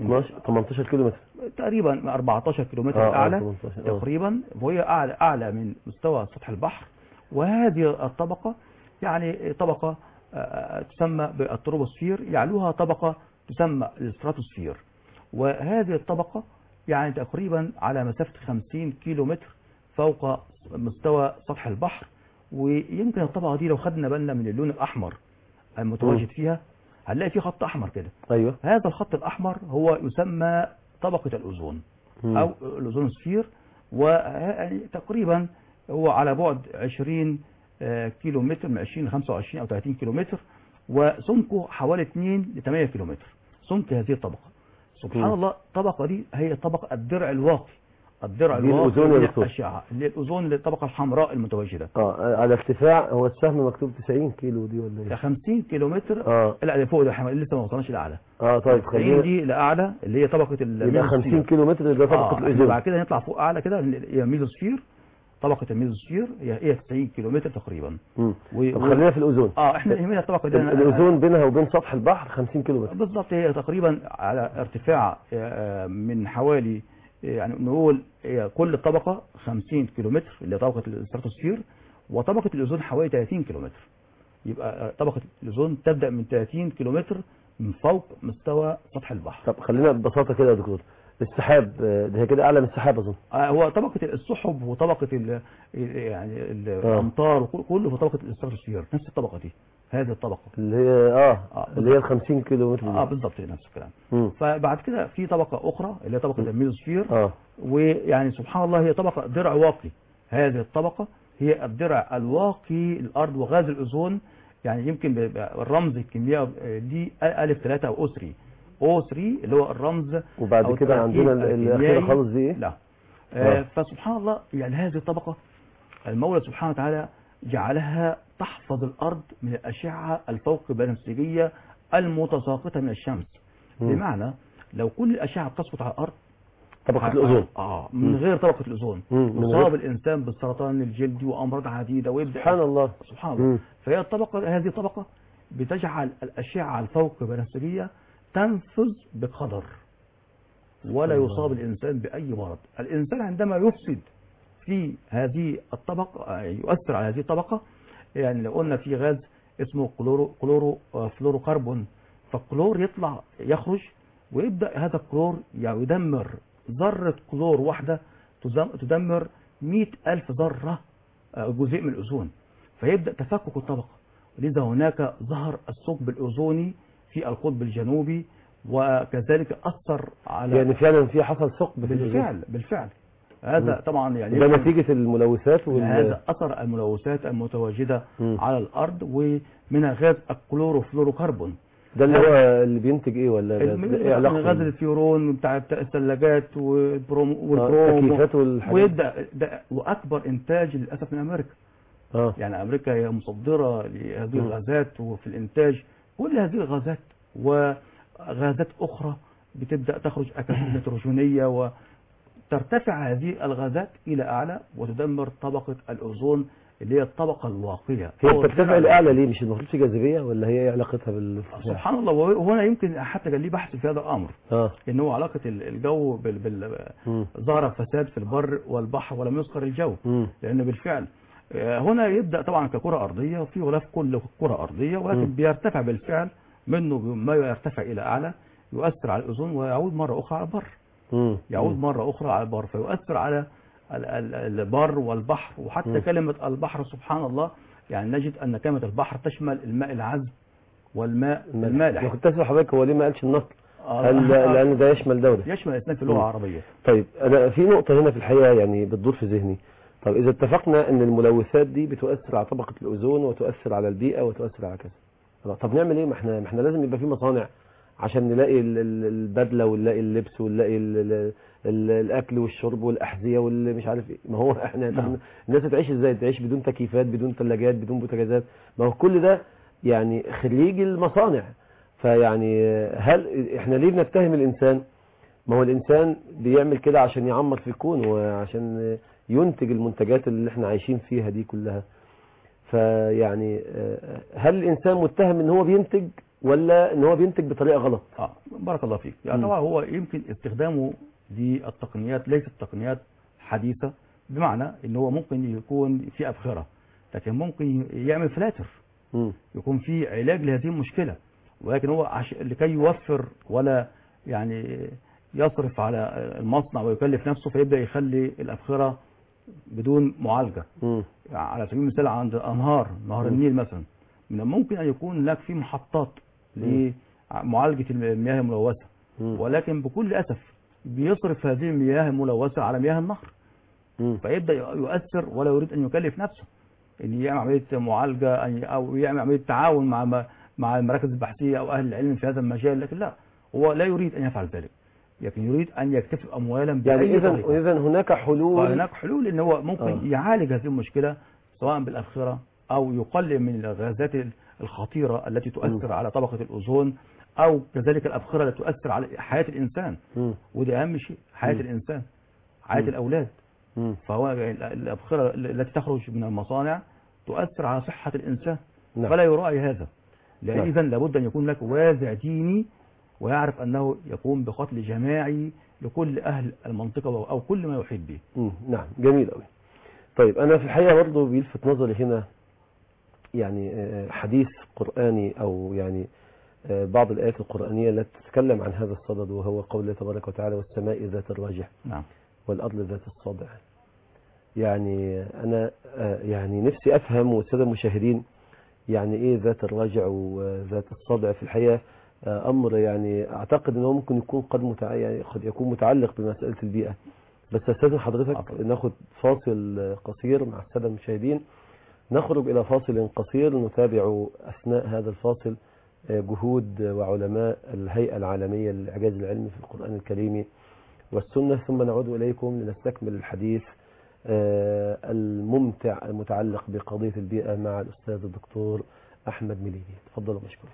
18 كيلومتر تقريبا، 14 كيلومتر أعلى تقريبا، وهي أعلى من مستوى سطح البحر. وهذه الطبقة يعني طبقة تسمى بالتروبوسفير، يعلوها طبقة تسمى الستراتوسفير. وهذه الطبقة يعني تقريبا على مسافة 50 كيلومتر فوق مستوى سطح البحر. ويمكن الطبقة دي لو خدنا بالنا من اللون الأحمر المتواجد فيها هنلاقي في خط أحمر كده. أيوة. هذا الخط الأحمر هو يسمى طبقة الأوزون أو الأوزونوسفير، وتقريبا هو على بعد 20 كيلومتر، من 20 ل 25 أو 30 كيلومتر، وسمكه حوالي 2 ل 8 كيلومتر سمك هذه الطبقة. سبحان الله. الطبقة دي هي طبقة الضرع الواقي، الضرع الواقي للأشعة، اللي الأوزون اللي الطبقة الحمراء المتواجدة. على ارتفاع، هو السهم مكتوب 90 كيلو دي ولا ايه؟ 50 كيلومتر. لا اللي فوق ده لسه ما وصلناش لأعلى. طيب خلينا دي لأعلى اللي هي طبقة يبقى 50 كيلومتر اللي طبقة الأوزون. بعد كده نطلع فوق أعلى كده هي ميزوسفير. طبقة الميزوسفير هي 90 كيلومتر تقريبا. طب خلينا في الأوزون. احنا يهمنا الطبقة دي. الأوزون بينها وبين سطح البحر 50 كيلومتر بالضبط. هي تقريبا على ارتفاع من حوالي، يعني نقول كل طبقة 50 كيلومتر اللي هي طبقة الستراتوسفير، وطبقة الأوزون حوالي 30 كيلومتر. يبقى طبقة الأوزون تبدأ من 30 كيلومتر من فوق مستوى سطح البحر. طب خلينا ببساطة كده يا دكتور، السحاب ده هي كده أعلى من السحاب أظن. هو طبقة السحب وطبقة يعني الأمطار كله في طبقة الستراتوسفير، نفس الطبقة دي. هذه الطبقة اللي هي اللي هي ال 50 كيلومتر بالضبط نفس الكلام. فبعد كده في طبقة أخرى اللي هي طبقة الميزوسفير. ويعني سبحان الله هي طبقة درع واقي. هذه الطبقة هي الدرع الواقي للأرض وغاز الأوزون. يعني يمكن الرمز الكيميائي دي أ3 أو O3 اللي هو الرمز. وبعد كده عندنا الأخيرة خالص دي إيه؟ لا. فسبحان الله يعني هذه الطبقة المولى سبحانه وتعالى جعلها تحفظ الأرض من الأشعة الفوق بنفسجية المتساقطة من الشمس. بمعنى لو كل الأشعة بتسقط على الأرض طبقة الأوزون من غير طبقة الأوزون يصاب الإنسان بالسرطان الجلدي وأمراض عديدة ويبدأ. سبحان الله. سبحان الله. فهي الطبقة، هذه الطبقة بتجعل الأشعة الفوق بنفسجية تنفذ بقدر ولا يصاب الإنسان بأي مرض. الإنسان عندما يفسد في هذه الطبقة يؤثر على هذه الطبقة. يعني لو قلنا في غاز اسمه فلوروكربون، فالكلور يطلع يخرج ويبدأ هذا الكلور يدمر ذرة كلور واحدة تدمر 100,000 ذرة جزيء من الأوزون، فيبدأ تفكك الطبقة. لذا هناك ظهر الثقب الأوزوني في القطب الجنوبي، وكذلك أثر على يعني فعلا في حصل ثقب بالفعل. هذا طبعا يعني ده نتيجة الملوثات هذا أثر الملوثات المتواجدة على الأرض، ومنها غاز الكلوروفلوروكربون. ده اللي هو اللي بينتج ايه ولا ايه علاقته؟ غاز الفيورون بتاع الثلاجات والبروم التكييفات والحاجات. ويبدا ده واكبر انتاج للاسف من امريكا. يعني امريكا هي مصدره لهذه الغازات، وفي الانتاج كل هذه الغازات وغازات اخرى بتبدا تخرج اكاسيد نيتروجينيه، وترتفع هذه الغازات الى اعلى وتدمر طبقه الاوزون اللي هي الطبقة الواقية. هي بترتفع الأعلى ليه؟ مش المفروض في جاذبية ولا هي ايه علاقتها سبحان الله. وهنا يمكن حتى كان ليه بحث في هذا الأمر، إن هو علاقة الجو ظهر فساد في البر والبحر ولم يذكر الجو، لأن بالفعل هنا يبدأ طبعا ككرة أرضية، وفي غلاف كل كرة أرضية، ولكن بيرتفع بالفعل منه ما يرتفع إلى أعلى يؤثر على الأوزون ويعود مرة أخرى على البر، يعود مرة أخرى على البر، فيؤثر على البر والبحر. وحتى كلمة البحر سبحان الله، يعني نجد أن كلمة البحر تشمل الماء العذب والماء المالح. كنت أسأل حضرتك هو ليه ما قالش النهر؟ لأن ده يشمل دولة، يشمل الاثنين في اللغة العربية. طيب أنا في نقطة هنا في الحقيقة يعني بتدور في ذهني. طب إذا اتفقنا أن الملوثات دي بتؤثر على طبقة الأوزون وتؤثر على البيئة وتؤثر على كذا، طب نعمل إيه؟ ما إحنا لازم يبقى في مصانع عشان نلاقي البدلة ونلاقي اللبس ونلاقي الاكل والشرب والاحذيه واللي مش عارف ايه. ما هو احنا الناس تعيش ازاي؟ تعيش بدون تكييفات، بدون ثلاجات، بدون بوتاجازات؟ ما هو كل ده يعني خريج المصانع. فيعني هل احنا ليه بنتهم الانسان؟ ما هو الانسان بيعمل كده عشان يعمر في الكون وعشان ينتج المنتجات اللي احنا عايشين فيها دي كلها. فيعني هل الانسان متهم ان هو بينتج ولا ان هو بينتج بطريقه غلط؟ بارك الله فيك. يعني طبعا هو يمكن استخدامه للتقنيات ليست تقنيات حديثه، بمعنى ان هو ممكن يكون في ابخره، لكن ممكن يعمل فلاتر، يكون في علاج لهذه المشكله، ولكن هو لكي يوفر ولا يعني يصرف على المصنع ويكلف نفسه، فيبدا يخلي الابخره بدون معالجه. على سبيل المثال عند نهر النيل مثلا، من الممكن ان يكون هناك في محطات لمعالجه المياه الملوثه، ولكن بكل اسف بيصرف هذه المياه الملوثه على مياه النهر، فيبدا يؤثر ولا يريد ان يكلف نفسه ان يعمل عمليه معالجه او يعمل عمليه تعاون مع المراكز البحثيه او اهل العلم في هذا المجال، لكن لا، هو لا يريد ان يفعل ذلك، لكن يريد ان يكتسب اموالا يعني اذا هناك حلول ان هو ممكن يعالج هذه المشكله سواء بالابخره او يقلل من الغازات الخطيره التي تؤثر على طبقه الاوزون، او كذلك الابخره التي تؤثر على حياه الانسان، وده اهم شيء، حياه الانسان، حياه الاولاد. فهو الابخره التي تخرج من المصانع تؤثر على صحه الانسان. فلا يراعي هذا، لان اذا لابد ان يكون لك وازع ديني ويعرف انه يقوم بقتل جماعي لكل اهل المنطقه او كل ما يحيط به. نعم، جميل قوي. طيب انا في الحقيقه برضه بيلفت نظري هنا يعني حديث قرآني أو يعني بعض الآيات القرآنية التي تتكلم عن هذا الصدد، وهو قول الله تبارك وتعالى: والسماء ذات الرجع والأرض ذات الصدع. يعني أنا يعني نفسي أفهم والسادة المشاهدين يعني إيه ذات الرجع وذات الصدع. في الحقيقة أمر يعني أعتقد أنه ممكن يكون قد يكون متعلق بمسألة البيئة. بس أستاذن حضرتك ناخد فاصل قصير مع السادة المشاهدين، نخرج إلى فاصل قصير نتابع أثناء هذا الفاصل جهود وعلماء الهيئة العالمية للإعجاز العلمي في القرآن الكريم والسنة، ثم نعود إليكم لنستكمل الحديث الممتع المتعلق بقضية البيئة مع الأستاذ الدكتور أحمد مليجي. تفضلوا مشكور.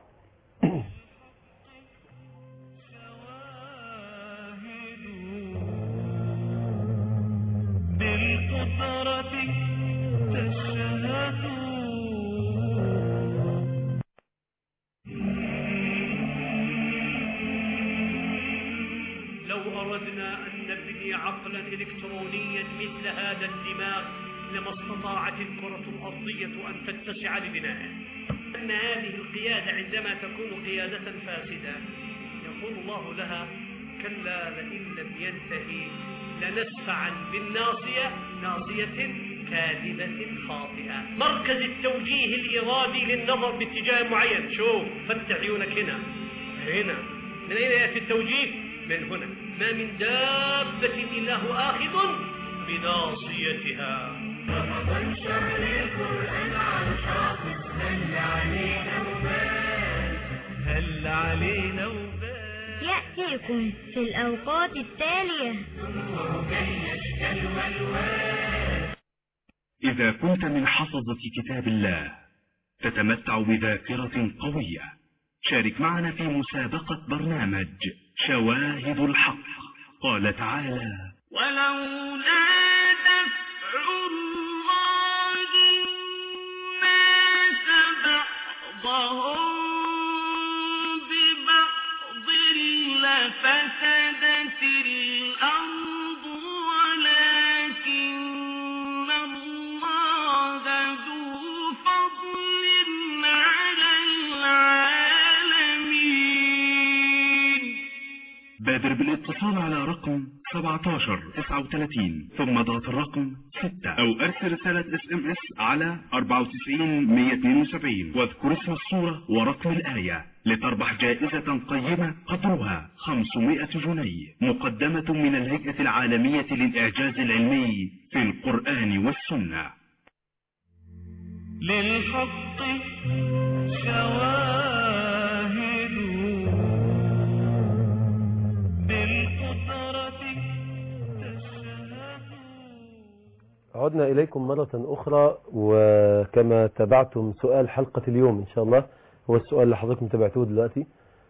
عقلا إلكترونيا مثل هذا الدماغ لما استطاعت الكرة الأرضية أن تتسع لبنائه. أن هذه القيادة عندما تكون قيادة فاسدة يقول الله لها: كلا لئن لم ينتهي لنسفعا بالناصية، ناصية كاذبة خاطئة. مركز التوجيه الإرادي للنظر باتجاه معين. شوف، فتح عيونك هنا. من أين يأتي التوجيه؟ من هنا. ما من دابة إلا هو آخذ بناصيتها. رمضان شهر القرآن على حافظ، هل علينا وبال، هل علينا وبال. يأتيكم في الأوقات التالية. إذا كنت من حفظة كتاب الله تتمتع بذاكرة قوية، شارك معنا في مسابقة برنامج شواهد الحق. قال تعالى: ولولا دفع الله الناس بعضهم ببعض لفسدت الأرض ولكن الله ذو فضل على العالمين. بادر بالاتصال على رقم 1739 ثم اضغط الرقم 6 أو أرسل رسالة SMS على 94 واذكر اسم الصورة ورقم الآية لتربح جائزة قيمة قدرها 500 جنيه مقدمة من الهيئة العالمية للإعجاز العلمي في القرآن والسنة. للحق شواهد بالقدرة تشهد. عدنا إليكم مرة أخرى، وكما تابعتم سؤال حلقة اليوم إن شاء الله هو السؤال اللي حضرتكم تابعتوه دلوقتي.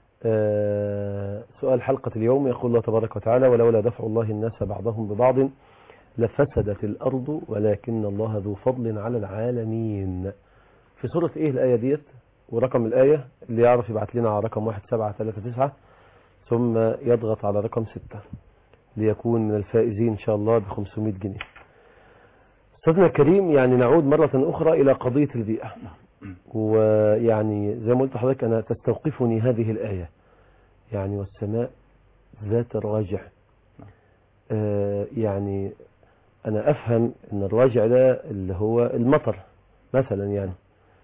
سؤال حلقة اليوم يقول الله تبارك وتعالى: ولولا دفع الله الناس بعضهم ببعض لفسدت الأرض ولكن الله ذو فضل على العالمين. في سورة إيه الآية ديت؟ ورقم الآية اللي يعرف يبعت لنا على رقم 1739 ثم يضغط على رقم 6 ليكون من الفائزين إن شاء الله ب500 جنيه. أستاذنا الكريم، يعني نعود مرة أخرى إلى قضية البيئة، ويعني زي ما قلت لحضرتك أنا تستوقفني هذه الآية، يعني والسماء ذات الراجع. يعني أنا أفهم أن الراجع ده اللي هو المطر مثلا يعني،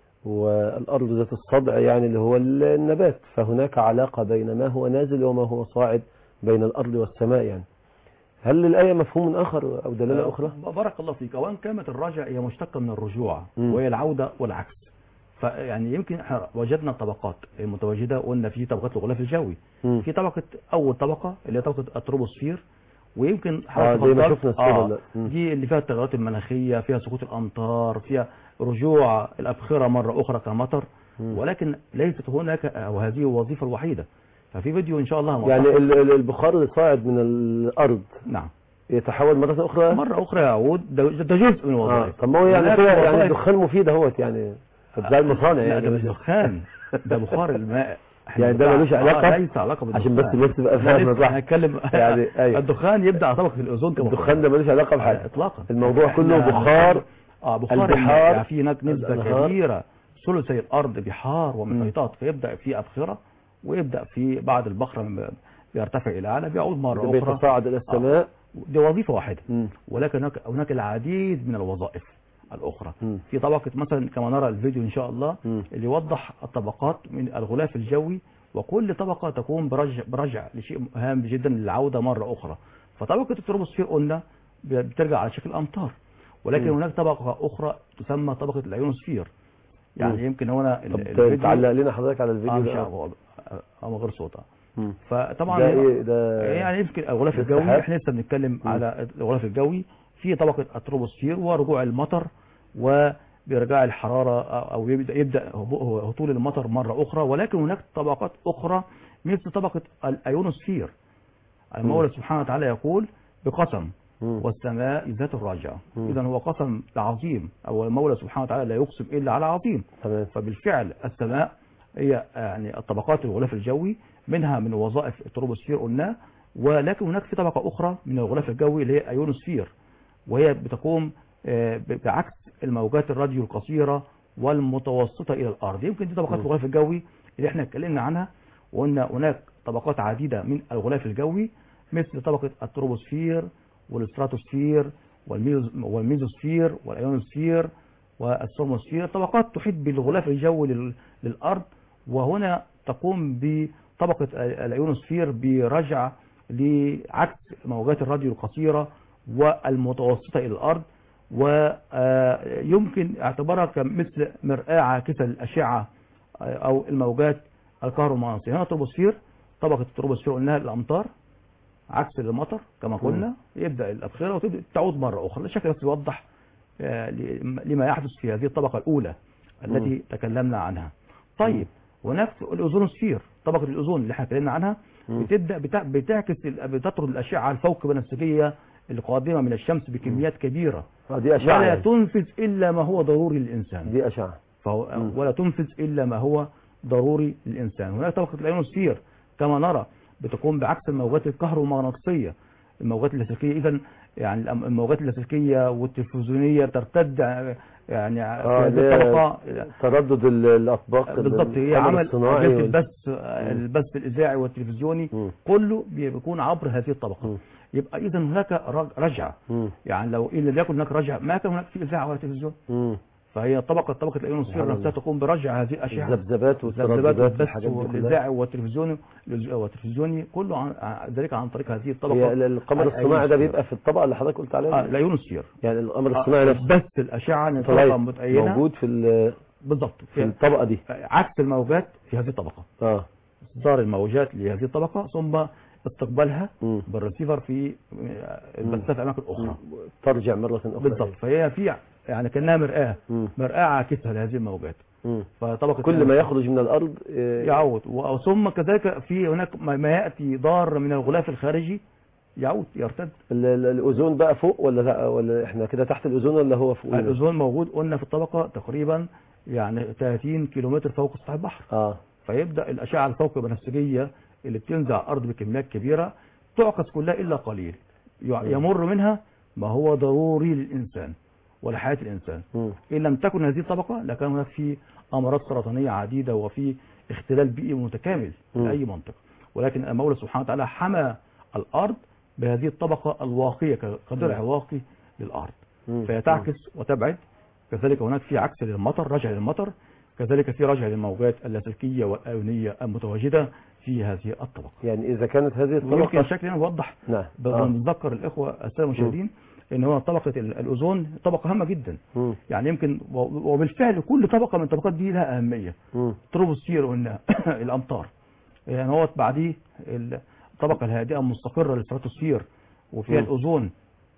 والأرض ذات الصدع يعني اللي هو النبات، فهناك علاقة بين ما هو نازل وما هو صاعد بين الأرض والسماء. يعني هل الآية مفهوم آخر أو دلالة أخرى؟ بارك الله فيك. وأن كلمة الرجع هي مشتقة من الرجوع وهي العودة والعكس. فيعني يمكن احنا وجدنا الطبقات المتواجدة، قلنا في طبقات الغلاف الجوي، في طبقة أول طبقة اللي هي طبقة التروبوسفير، ويمكن زي ما شفنا الصورة دي اللي فيها التغيرات المناخية، فيها سقوط الأمطار، فيها رجوع الأبخرة مرة أخرى كمطر، ولكن ليست هناك أو هذه الوظيفة الوحيدة. ففي فيديو إن شاء الله يعني البخار اللي صاعد من الأرض نعم يتحول مرة أخرى يعود، ده جزء من الوظائف. طب ما هو يعني كده يعني الدخان مفيد اهوت يعني زي المصانع. لا ده مش دخان، ده بخار الماء. يعني ده ملوش علاقة؟ ليس علاقة بالدخان، عشان بس الناس تبقى فاهمة صح. هنتكلم يعني أيوة. الدخان يبدأ على طبقة الأوزون كبخار. الدخان ده ملوش علاقة بحاجة إطلاقا. الموضوع كله بخار. بخار البحار. يعني في هناك نسبة كبيرة ثلثي الأرض بحار ومحيطات، فيبدأ في أبخرة، ويبدأ في بعد البخرة بيرتفع إلى أعلى، بيعود مرة أخرى بيتصاعد إلى السماء. دي وظيفة واحدة. ولكن هناك العديد من الوظائف الأخرى. في طبقة مثلا كما نرى الفيديو إن شاء الله اللي يوضح الطبقات من الغلاف الجوي، وكل طبقة تقوم برجع لشيء هام جدا للعودة مرة أخرى. فطبقة التروبوسفير قلنا بترجع على شكل أمطار، ولكن هناك طبقة أخرى تسمى طبقة الأيونوسفير. يعني يمكن هنا الفيديو تعلق لنا حضرتك على الفيديو ده أو غير صوتها. فطبعا ده يعني يمكن الغلاف الجوي، احنا لسه بنتكلم على الغلاف الجوي، في طبقة التروبوسفير ورجوع المطر وبرجاع الحرارة أو يبدأ هطول المطر مرة أخرى. ولكن هناك طبقات أخرى مثل طبقة الأيونوسفير. المولى سبحانه وتعالى يقول بقسم والسماء ذات الراجع. إذن هو قسم عظيم، أو المولى سبحانه وتعالى لا يقسم إلا على عظيم. فبالفعل السماء هي يعني الطبقات الغلاف الجوي، منها من وظائف التروبوسفير قلنا، ولكن هناك في طبقة أخرى من الغلاف الجوي اللي هي أيونوسفير، وهي بتقوم بعكس الموجات الراديو القصيرة والمتوسطة إلى الأرض. يمكن دي طبقات الغلاف الجوي اللي احنا اتكلمنا عنها، وقلنا هناك طبقات عديدة من الغلاف الجوي مثل طبقة التروبوسفير والستراتوسفير والميزوسفير والأيونوسفير والثرموسفير، طبقات تحيط بالغلاف الجوي للأرض. وهنا تقوم بطبقة الأيونوسفير برجع لعكس موجات الراديو القصيرة والمتوسطة إلى الأرض، ويمكن اعتبارها كمثل مرآة عاكسة للأشعة أو الموجات الكهرومغناطيسية. هنا التروبوسفير، طبقة التروبوسفير قلناها الأمطار عكس المطر كما قلنا، يبدأ الأبخرة وتبدأ تعود مرة أخرى. الشكل بس يوضح لما يحدث في هذه الطبقة الأولى التي تكلمنا عنها. طيب هناك الأوزونوسفير، طبقة الأوزون اللي احنا اتكلمنا عنها، بتبدأ بتطرد الأشعة الفوق بنفسجية القادمة من الشمس بكميات كبيرة، دي أشعة ولا يعني. تنفذ إلا ما هو ضروري للإنسان. دي أشعة ولا تنفذ إلا ما هو ضروري للإنسان. هناك طبقة الأيونوسفير كما نرى بتقوم بعكس الموجات الكهرومغناطيسية، الموجات اللاسلكية. إذن يعني الموجات اللاسلكية والتلفزيونية ترتد يعني في هذه الطبقة تردد الأطباق بالضبط. هي عمل البث الإذاعي والتلفزيوني كله بيكون عبر هذه الطبقة. يبقى إذا هناك رجعة، يعني لو إن يكن هناك رجعة ما كان هناك في إذاعة ولا تلفزيون. فهي طبقة الأيونوسفير نفسها تقوم برجع هذه الأشعة، الذبذبات والترددات والإذاعي والتلفزيوني كله عن ذلك عن طريق هذه الطبقة. هي القمر الصناعي ده بيبقى في الطبقة اللي حضرتك قلت عليها الأيونوسفير، يعني القمر الصناعي نفسه بث الأشعة من طبقة متأينة موجود بالضبط في الطبقة دي، عكس الموجات في هذه الطبقة. إصدار الموجات لهذه الطبقة ثم استقبالها بالرسيفر في البث في أماكن أخرى ترجع مرة أخرى بالضبط. فهي في يعني كأنها مرآة عاكسة لهذه الموجات. فطبقة كل ما يخرج من الأرض يعود، ثم كذلك في هناك ما يأتي ضار من الغلاف الخارجي يعود يرتد. الأوزون بقى فوق ولا احنا كده تحت الأوزون ولا هو فوق؟ الأوزون موجود قلنا في الطبقة تقريبا يعني 30 كيلومتر فوق سطح البحر. فيبدأ الأشعة الفوق بنفسجية اللي بتنزل على الأرض بكميات كبيرة تعكس كلها إلا قليل يمر منها ما هو ضروري للإنسان ولحياة الإنسان. إن لم تكن هذه الطبقة لكان هناك في أمراض سرطانية عديدة وفي اختلال بيئي متكامل في أي منطقة. ولكن المولى سبحانه وتعالى حمى الأرض بهذه الطبقة الواقية كدرع واقي للأرض، فهي تعكس وتبعد. كذلك هناك في عكس للمطر، رجع للمطر، كذلك في رجع للموجات اللاسلكية والأيونية المتواجدة في هذه الطبقة. يعني إذا كانت هذه الطبقة يمكن شكل نوضح بنذكر الإخوة السادة المشاهدين ان هو طبقة الأوزون طبقة هامة جدا. يعني يمكن وبالفعل كل طبقة من الطبقات دي لها أهمية. تروبوسفير قلنا الأمطار، يعني هو بعديه الطبقة الهادئة المستقرة للستراتوسفير، وفيها الأوزون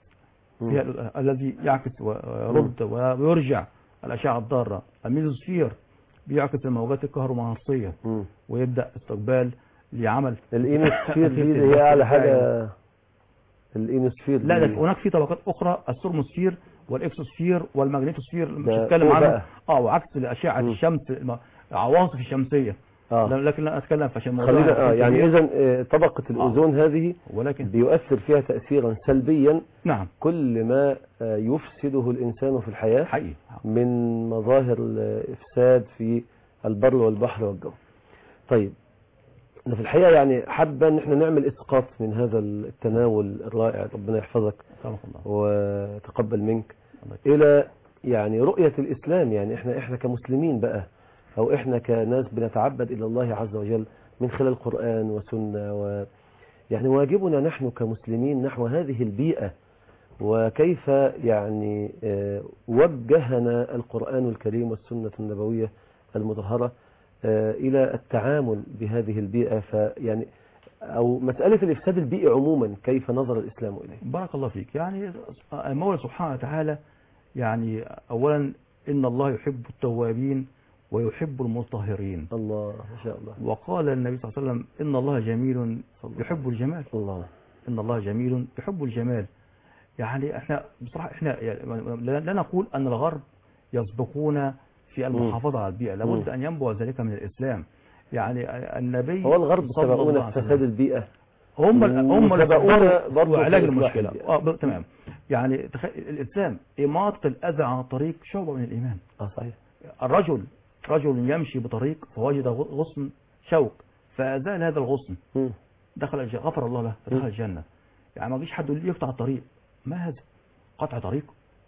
فيها الذي يعكس ويرد ويرجع الأشعة الضارة. الميزوسفير بيعكس الموجات الكهرومغناطيسية ويبدأ استقبال لعمل الإينوسفير دي هي أعلى حاجة. الإينوسفير لا هناك في طبقات أخرى، الثرموسفير والإكسوسفير والماجنيتوسفير مش هتكلم عنها وعكس الأشعة الشمس العواصف الشمسية. لكن لا أتكلم في عشان خلينا يعني إذا طبقة الأوزون هذه ولكن بيؤثر فيها تأثيرا سلبيا كل ما يفسده الإنسان في الحياة حقيقي من مظاهر الإفساد في البر والبحر والجو. طيب أنا في الحقيقة يعني حابة ان احنا نعمل اسقاط من هذا التناول الرائع، ربنا يحفظك وتقبل منك، الى يعني رؤية الاسلام. يعني احنا كمسلمين بقى، او احنا كناس بنتعبد الى الله عز وجل من خلال القرآن وسنة، يعني واجبنا نحن كمسلمين نحو هذه البيئة، وكيف يعني وجهنا القرآن الكريم والسنة النبوية المطهرة إلى التعامل بهذه البيئة. فيعني أو مسألة الإفساد البيئي عموما كيف نظر الإسلام إليه؟ بارك الله فيك. يعني المولى سبحانه وتعالى يعني أولا إن الله يحب التوابين ويحب المطهرين. الله ما شاء الله. وقال النبي صلى الله عليه وسلم إن الله جميل يحب الجمال. الله إن الله جميل يحب الجمال. يعني احنا بصراحة احنا لا نقول أن الغرب يسبقون في المحافظة على البيئة، لابد أن ينبع ذلك من الإسلام. يعني النبي هو الغرب سبقونا في فساد البيئة، هم سبقونا برضه علاج المشكلة. تمام. يعني الإسلام إماطة الأذى عن طريق شعبة من الإيمان. صحيح. رجل يمشي بطريق فوجد غصن شوك فأزال هذا الغصن، دخل غفر الله له فدخل الجنة. يعني ما فيش حد يقطع الطريق، ما هذا قطع طريق؟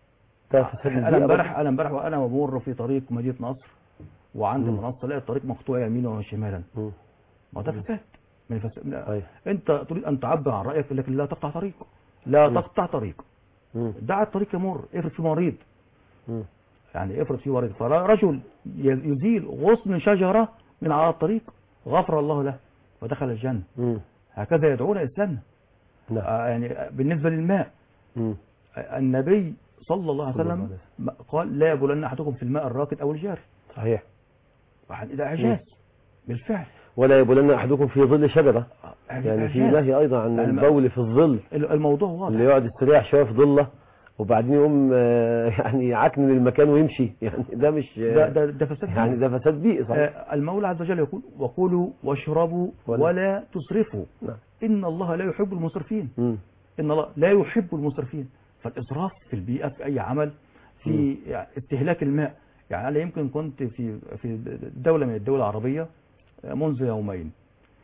انا امبارح وانا بمر في طريق مدينة نصر وعند المنصة لقيت الطريق مقطوع يمينا وشمالا. ما ده فساد من الفساد. انت تريد ان تعبر عن رايك لكن لا تقطع طريق، لا تقطع طريق. ده على الطريق يمر، افرض في مريض، مم. يعني افرض في مريض، فرجل يزيل غصن شجرة من على الطريق غفر الله له ودخل الجنة. مم. هكذا يدعونا إسلامنا. نعم. يعني بالنسبة للماء، مم. النبي صلى الله عليه صلى الله وسلم عليه قال لا يبولن أحدكم في الماء الراكد أو الجاري. صحيح. ده إعجاز بالفعل. ولا يبولن أحدكم في ظل شجرة، يعني في إعجاز. نهي أيضا عن يعني البول في الظل، الموضوع واضح. اللي يقعد يستريح شوية في ظله وبعدين يقوم يعني يعكن المكان ويمشي، يعني ده مش ده فساد يعني ده فساد بيئي. صحيح. المولى عز وجل يقول وكلوا واشربوا ولا تسرفوا نعم. إن الله لا يحب المسرفين. مم. إن الله لا يحب المسرفين. فالإسراف في البيئة في أي عمل، في يعني استهلاك الماء. يعني أنا يمكن كنت في دولة من الدول العربية منذ يومين،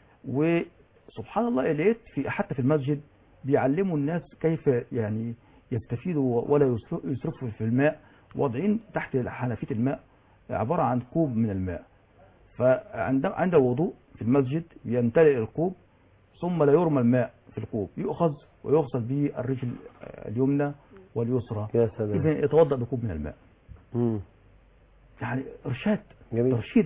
وسبحان الله لقيت حتى في المسجد بيعلموا الناس كيف يعني يستفيدوا ولا يسرفوا في الماء، واضعين تحت حنفية الماء عبارة عن كوب من الماء، فعند وضوء في المسجد يمتلئ الكوب ثم لا يرمى الماء في الكوب، يؤخذ ويغسل به الرجل اليمنى واليسرى، يا سلام. إذن يتوضأ بكوب من الماء. مم. يعني إرشاد، جميل. ترشيد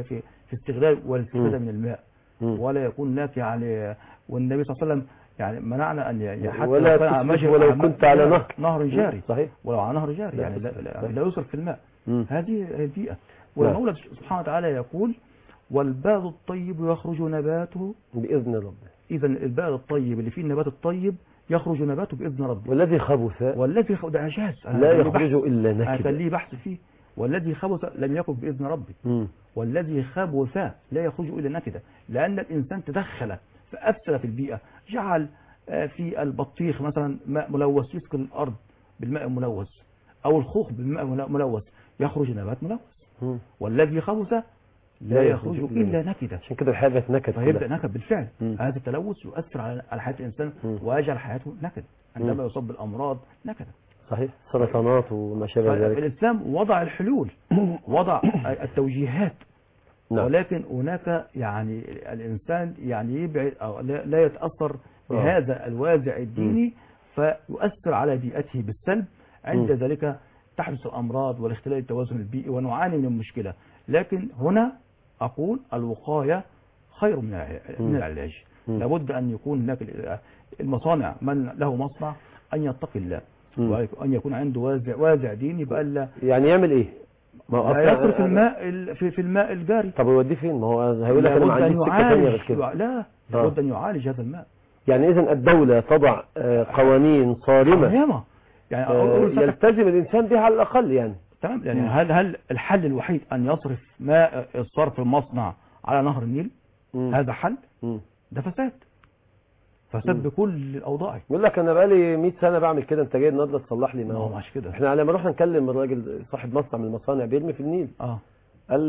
في استغلال والاستفادة من الماء. مم. ولا يكون هناك يعني، والنبي صلى الله عليه وسلم يعني منعنا أن حتى ولا تسرف ولو كنت على نهر جاري. صحيح. ولو على نهر جاري لا يعني لا يسرف في الماء. هذه البيئة. والمولى سبحانه وتعالى يقول والبلد الطيب يخرج نباته بإذن ربه. إذا البلد الطيب اللي فيه النبات الطيب يخرج نباته بإذن ربه. والذي خبث ده إعجاز لا يخرج إلا نكدا. نكدا. كان لي بحث فيه. والذي خبث لم يكن بإذن ربه. والذي خبث لا يخرج إلا نكدا، لأن الإنسان تدخل فأفسد في البيئة، جعل في البطيخ مثلا ماء ملوث يسكن الأرض بالماء الملوث، أو الخوخ بالماء الملوث، يخرج نبات ملوث. والذي خبث لا يخرج إلا نكدا. عشان كده الحياة بقت نكد. فيبدأ نكد بالفعل. هذا التلوث يؤثر على حياة الإنسان ويجعل حياته نكد عندما يصاب بالأمراض نكدا. صحيح. سرطانات وما شابه ذلك. الإسلام وضع الحلول، وضع التوجيهات. نعم. ولكن هناك يعني الإنسان يعني يبعد أو لا يتأثر بهذا الوازع الديني فيؤثر على بيئته بالسلب. عند ذلك تحدث الأمراض والاختلال التوازن البيئي ونعاني من المشكلة. لكن هنا أقول الوقاية خير من العلاج. لابد أن يكون هناك المصانع، من له مصنع أن يتقي الله وأن يكون عنده وازع ديني بألا يعني يعمل إيه؟ لا يصرف الماء في الماء الجاري. طب يوديه فين؟ ما هو هيقول لك أنا ما عنديش سكة ثانية غير كده. لا، لابد أن يعالج هذا الماء. يعني إذا الدولة تضع قوانين صارمة يعني يلتزم الإنسان بها على الأقل يعني. تمام. يعني هل الحل الوحيد أن يصرف ماء الصرف المصنع على نهر النيل؟ هذا حل؟ ده فساد بكل الأوضاع. يقول لك أنا بقالي 100 سنة بعمل كده، أنت جاي النهارده تصلح لي؟ ما هو مش كده. إحنا لما رحنا نكلم الراجل صاحب مصنع من المصانع بيرمي في النيل، قال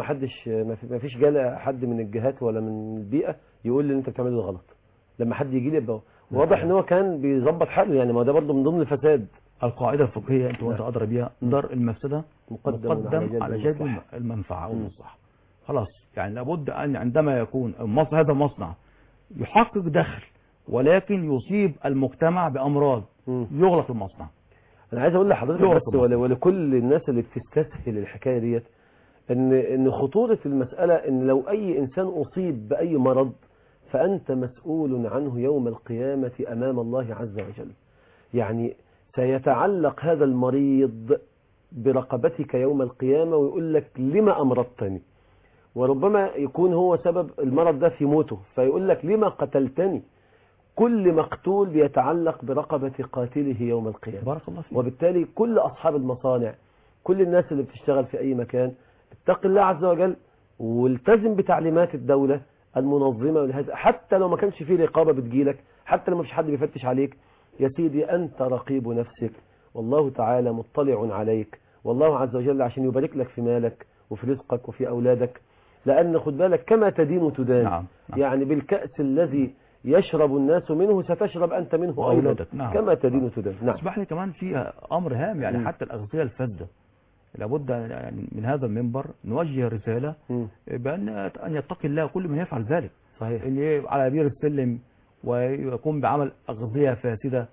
ما فيش جالي حد من الجهات ولا من البيئة يقول لي أنت بتعمل غلط. لما حد يجي لي يبقى واضح ان هو كان بيظبط حاله يعني. ما ده برضه من ضمن الفساد. القاعده الفقهيه انت ادرى بيها، درء المفسده مقدم على جلب المنفعه او المصلحه. خلاص. يعني لابد ان عندما يكون هذا مصنع يحقق دخل ولكن يصيب المجتمع بامراض يغلق المصنع. انا عايز اقول لحضرتك بس ولكل الناس اللي بتستسهل الحكايه ديت ان خطوره المساله ان لو اي انسان اصيب باي مرض فأنت مسؤول عنه يوم القيامة أمام الله عز وجل. يعني سيتعلق هذا المريض برقبتك يوم القيامة ويقول لك لما أمرضتني، وربما يكون هو سبب المرض ده في موته فيقول لك لما قتلتني. كل مقتول بيتعلق برقبة قاتله يوم القيامة. بارك الله فيك. وبالتالي كل أصحاب المصانع، كل الناس اللي بتشتغل في أي مكان، اتق الله عز وجل والتزم بتعليمات الدولة المنظمة لهذا. حتى لو ما كانش فيه رقابة بتجيلك، حتى لو ما فيش حد بيفتش عليك، يا سيدي أنت رقيب نفسك والله تعالى مطلع عليك، والله عز وجل عشان يبارك لك في مالك وفي رزقك وفي أولادك. لأن خد بالك كما تدين تدان. نعم. يعني بالكأس الذي يشرب الناس منه ستشرب أنت منه أولادك. كما تدين تدان. نعم. اسمح لي كمان في أمر هام يعني حتى الأغذية الفاسدة لابد يعني من هذا المنبر نوجه رسالة بأن يتقي الله كل من يفعل ذلك. صحيح. اللي على بير السلم ويقوم بعمل أغذية فاسدة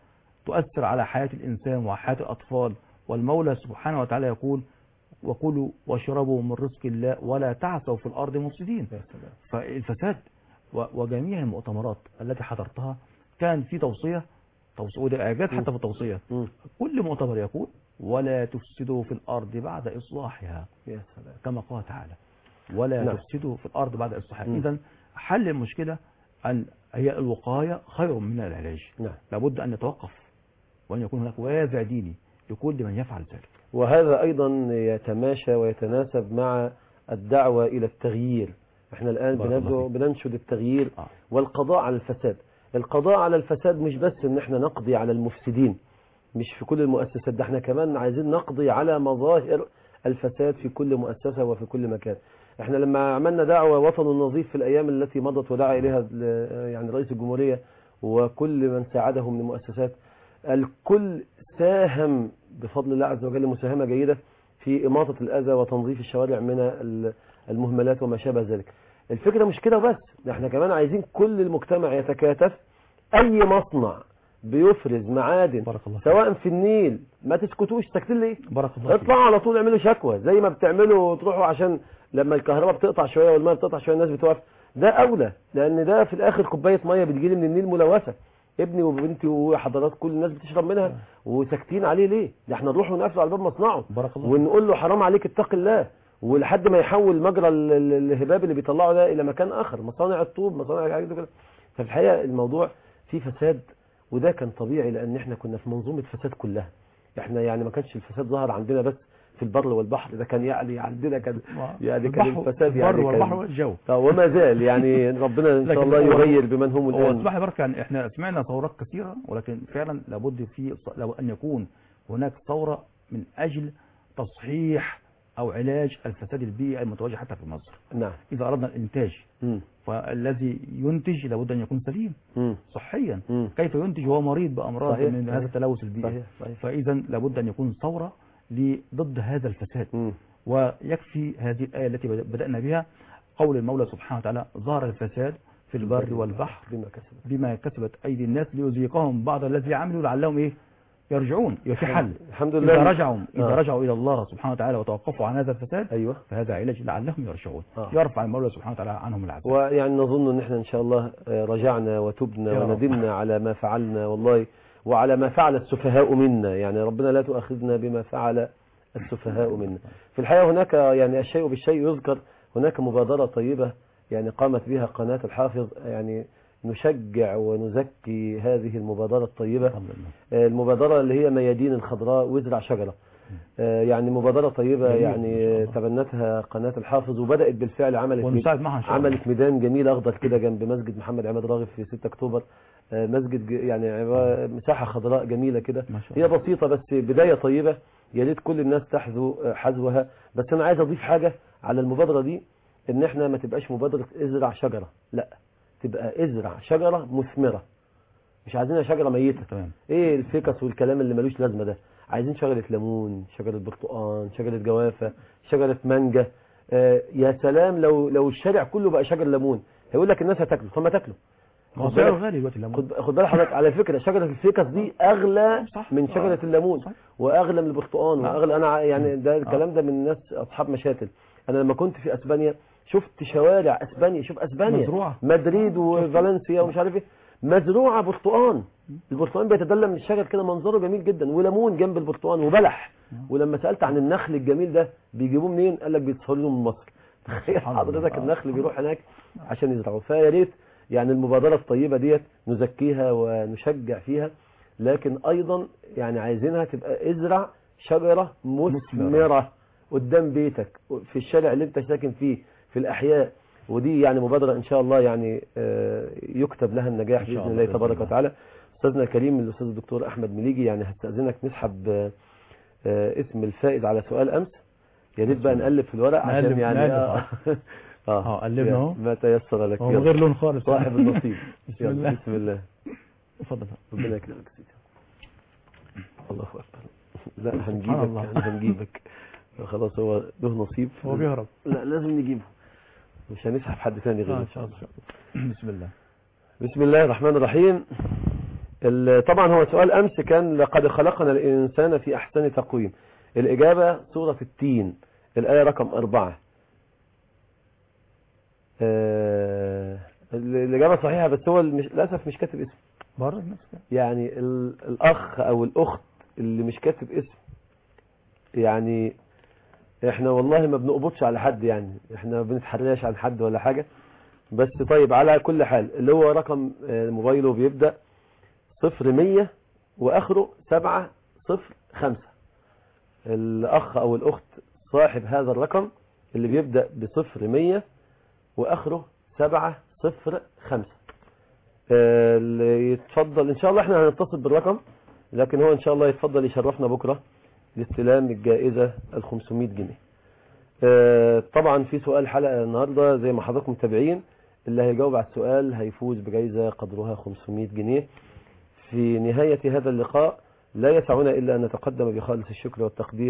تؤثر على حياة الإنسان وحياة الأطفال. والمولى سبحانه وتعالى يقول وكلوا واشربوا من رزق الله ولا تعثوا في الأرض مفسدين. فالفساد وجميع المؤتمرات التي حضرتها كان في توصية وده إعجاز حتى في التوصية. كل مؤتمر يقول ولا تفسدوا في الأرض بعد إصلاحها. يا سلام. كما قال تعالى ولا نعم. تفسدوا في الأرض بعد إصلاحها. إذن حل المشكلة أن هي الوقاية خير من العلاج. نعم. لابد أن نتوقف وأن يكون هناك وازع ديني لكل من يفعل ذلك. وهذا أيضا يتماشى ويتناسب مع الدعوة إلى التغيير. احنا الآن بننشد التغيير والقضاء على الفساد. القضاء على الفساد مش بس ان احنا نقضي على المفسدين مش في كل المؤسسات، ده احنا كمان عايزين نقضي على مظاهر الفساد في كل مؤسسة وفي كل مكان. احنا لما عملنا دعوة وطن نظيف في الأيام التي مضت ودعا إليها يعني رئيس الجمهورية وكل من ساعده من المؤسسات، الكل ساهم بفضل الله عز وجل مساهمة جيدة في إماطة الأذى وتنظيف الشوارع من المهملات وما شابه ذلك. الفكرة مش كده بس، ده احنا كمان عايزين كل المجتمع يتكاتف. أي مصنع بيفرز معادن سواء في النيل ما تسكتوش، ساكتين ليه؟ اطلعوا على طول اعملوا شكوى زي ما بتعملوا، تروحوا عشان لما الكهرباء بتقطع شوية والماء بتقطع شوية الناس بتوقف. ده أولى، لأن ده في الآخر كوباية مية بتجيلي من النيل ملوثة، ابني وبنتي وحضرات كل الناس بتشرب منها وساكتين عليه ليه؟ ده احنا نروح ونقفل على باب مصنعه ونقول له حرام عليك اتق الله، ولحد ما يحول مجرى الهباب اللي بيطلعه ده الى مكان اخر، مصانع الطوب، مصانع الحاجات دي كده. ففي الحقيقه الموضوع فيه فساد، وده كان طبيعي لان احنا كنا في منظومه فساد كلها. احنا يعني ما كانش الفساد ظهر عندنا بس في البر والبحر، ده كان يعني عندنا كان يعني كان الفساد يعني البر والبحر والجو وما زال يعني ربنا ان شاء الله يغير بمن هم الان. اسمح لي بركه، يعني احنا سمعنا ثورات كثيره، ولكن فعلا لابد لو ان يكون هناك ثوره من اجل تصحيح أو علاج الفساد البيئي المتواجد حتى في مصر. نعم. إذا أردنا الإنتاج فالذي ينتج لابد أن يكون سليم صحيا. كيف ينتج وهو مريض بأمراض من هذا التلوث البيئي؟ فإذا لابد أن يكون ثورة ضد هذا الفساد. ويكفي هذه الآية التي بدأنا بها، قول المولى سبحانه وتعالى ظهر الفساد في البر والبحر بما كسبت أيدي الناس ليذيقهم بعض الذي عملوا لعلهم يرجعون. في حل الحمد لله. إذا رجعوا إلى الله سبحانه وتعالى وتوقفوا عن هذا الفساد فهذا علاج لعلهم يرجعون. يرفع المولى سبحانه وتعالى عنهم العذاب. ويعني نظن ان احنا ان شاء الله رجعنا وتبنا وندمنا على ما فعلنا والله، وعلى ما فعل السفهاء منا. يعني ربنا لا تؤاخذنا بما فعل السفهاء منا. في الحقيقة هناك يعني الشيء بالشيء يذكر. هناك مبادرة طيبة يعني قامت بها قناة الحافظ، يعني نشجع ونزكي هذه المبادرة الطيبة. المبادرة اللي هي ميادين الخضراء وازرع شجرة، يعني مبادرة طيبة يعني تبنتها قناة الحافظ، وبدأت بالفعل عملت ميدان جميل أخضر كده جنب مسجد محمد عماد راغب في 6 أكتوبر. مسجد يعني مساحة خضراء جميلة كده، هي بسيطة بس بداية طيبة، يا ريت كل الناس تحذو حذوها. بس أنا عايز أضيف حاجة على المبادرة دي، إن إحنا ما تبقاش مبادرة ازرع شجرة، لا، تبقى ازرع شجرة مثمرة، مش عايزينها شجرة ميتة. تمام. ايه الفكس والكلام اللي ملوش لازمة ده؟ عايزين شجرة ليمون، شجرة برتقان، شجرة جوافة، شجرة مانجا. يا سلام لو الشارع كله بقى شجر ليمون، هيقول لك الناس هتاكله، طب ما تاكله. هو سعره غالي دلوقتي الليمون. خد بالك حضرتك على فكرة شجرة الفيكس دي اغلى من شجرة الليمون، واغلى من البرتقان، واغلى. انا يعني ده الكلام ده من ناس اصحاب مشاتل. انا لما كنت في اسبانيا شفت شوارع اسبانيا، شوف اسبانيا مزروعة. مدريد وفالنسيا ومش عارف ايه، مزروعه برتقان. البرتقان بيتدلى من الشجر كده، منظره جميل جدا، وليمون جنب البرتقان وبلح. ولما سالت عن النخل الجميل ده بيجيبوه منين، قال لك بيتصهروا من مصر. تخيل حضرتك النخل بيروح هناك عشان يزرعوه. فيا ريت يعني المبادره الطيبه ديت نزكيها ونشجع فيها، لكن ايضا يعني عايزينها تبقى ازرع شجره مثمره قدام بيتك، في الشارع اللي انت ساكن فيه، في الأحياء. ودي يعني مبادرة إن شاء الله يعني يكتب لها النجاح بإذن الله تبارك وتعالى. أستاذنا الكريم الأستاذ الدكتور أحمد مليجي، يعني هستأذنك نسحب اسم الفائز على سؤال أمس. يا ريت بقى نقلب في الورق عشان يعني قلبنا اهو ما تيسر لك. هو من غير لون خالص. صاحب النصيب. بسم الله. بسم الله. اتفضل. ربنا يكرمك سيدي. الله أكبر. لا هنجيبك خلاص، هو له نصيب، هو بيهرب. لا لازم نجيبه، مش هنسحب حد ثاني غير ان شاء الله. بسم الله. بسم الله الرحمن الرحيم. طبعا هو سؤال أمس كان لقد خلقنا الإنسان في أحسن تقويم. الإجابة سورة التين الآية رقم 4. الإجابة صحيحة، بس هو للأسف مش كاتب اسم بره الناس. يعني الأخ أو الأخت اللي مش كاتب اسم. يعني احنا والله ما بنقبضش على حد، يعني احنا ما بنتحرناش عن حد ولا حاجة. بس طيب على كل حال اللي هو رقم موبايله بيبدأ 0100 وآخره 705. الأخ أو الأخت صاحب هذا الرقم اللي بيبدأ ب0100 وآخره 705 اللي يتفضل إن شاء الله. احنا هنتصل بالرقم، لكن هو إن شاء الله يتفضل يشرفنا بكرة لاستلام الجائزة 500 جنيه. طبعا في سؤال حلقة النهاردة زي ما حضراتكم متابعين، اللي هيجاوب على السؤال هيفوز بجائزة قدرها 500 جنيه. في نهاية هذا اللقاء لا يسعنا إلا أن نتقدم بخالص الشكر والتقدير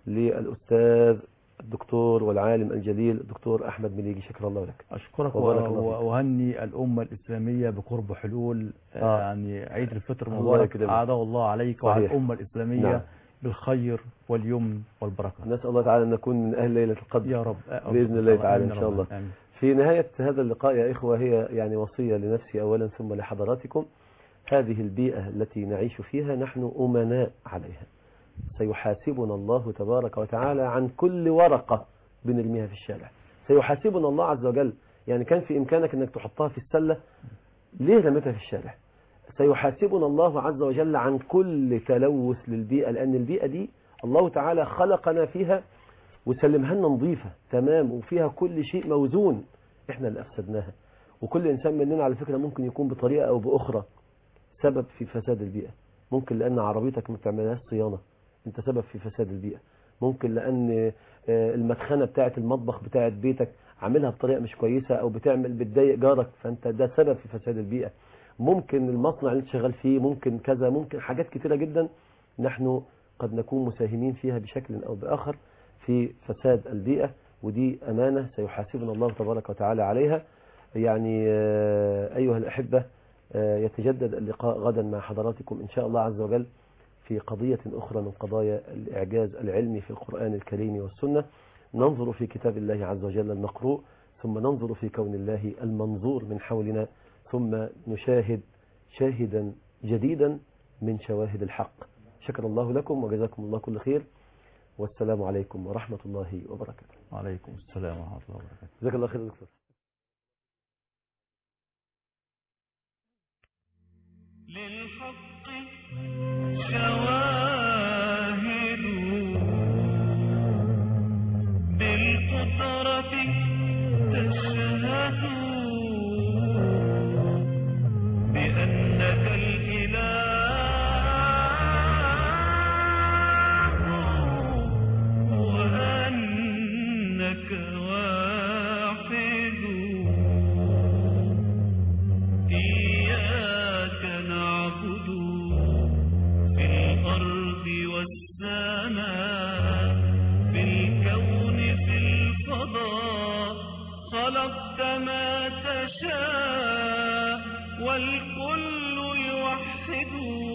للأستاذ الدكتور والعالم الجليل الدكتور أحمد مليجي. شكرا الله لك. أشكرك وأهني الأمة الإسلامية بقرب حلول يعني عيد الفطر مبارك، أعاده الله عليك وعلى الأمة الإسلامية. نعم. بالخير واليمن والبركة. نسأل الله تعالى أن نكون من أهل ليلة القدر يا رب بإذن الله تعالى إن شاء الله. آمين. في نهاية هذا اللقاء يا إخوة هي يعني وصية لنفسي أولا ثم لحضراتكم. هذه البيئة التي نعيش فيها نحن أمناء عليها. سيحاسبنا الله تبارك وتعالى عن كل ورقة بنرميها في الشارع. سيحاسبنا الله عز وجل. يعني كان في إمكانك أنك تحطها في السلة، ليه رميتها في الشارع؟ سيحاسبنا الله عز وجل عن كل تلوث للبيئة، لأن البيئة دي الله تعالى خلقنا فيها وسلمها لنا نظيفة تمام وفيها كل شيء موزون، احنا اللي أفسدناها. وكل إنسان مننا على فكرة ممكن يكون بطريقة أو بأخرى سبب في فساد البيئة. ممكن لأن عربيتك ما بتعملهاش صيانة، انت سبب في فساد البيئة. ممكن لأن المدخنة بتاعة المطبخ بتاعة بيتك عاملها بطريقة مش كويسة أو بتضايق جارك، فانت ده سبب في فساد البيئة. ممكن المصنع اللي انت شغال فيه، ممكن كذا، ممكن حاجات كتيرة جدا نحن قد نكون مساهمين فيها بشكل أو بآخر في فساد البيئة، ودي أمانة سيحاسبنا الله تبارك وتعالى عليها. يعني أيها الأحبة، يتجدد اللقاء غدا مع حضراتكم إن شاء الله عز وجل في قضية أخرى من قضايا الإعجاز العلمي في القرآن الكريم والسنة. ننظر في كتاب الله عز وجل المقروء، ثم ننظر في كون الله المنظور من حولنا، ثم نشاهد شاهدا جديدا من شواهد الحق. شكر الله لكم وجزاكم الله كل خير، والسلام عليكم ورحمة الله وبركاته. وعليكم السلام ورحمة الله وبركاته. جزاك الله خير دكتور. للحق شواهد بالقدرة تشهد بأنك الإله وأنك واحد. إياك نعبد في الأرض والسماء، في الكون في الفضاء، خلقت ما تشاء والكل يوحد.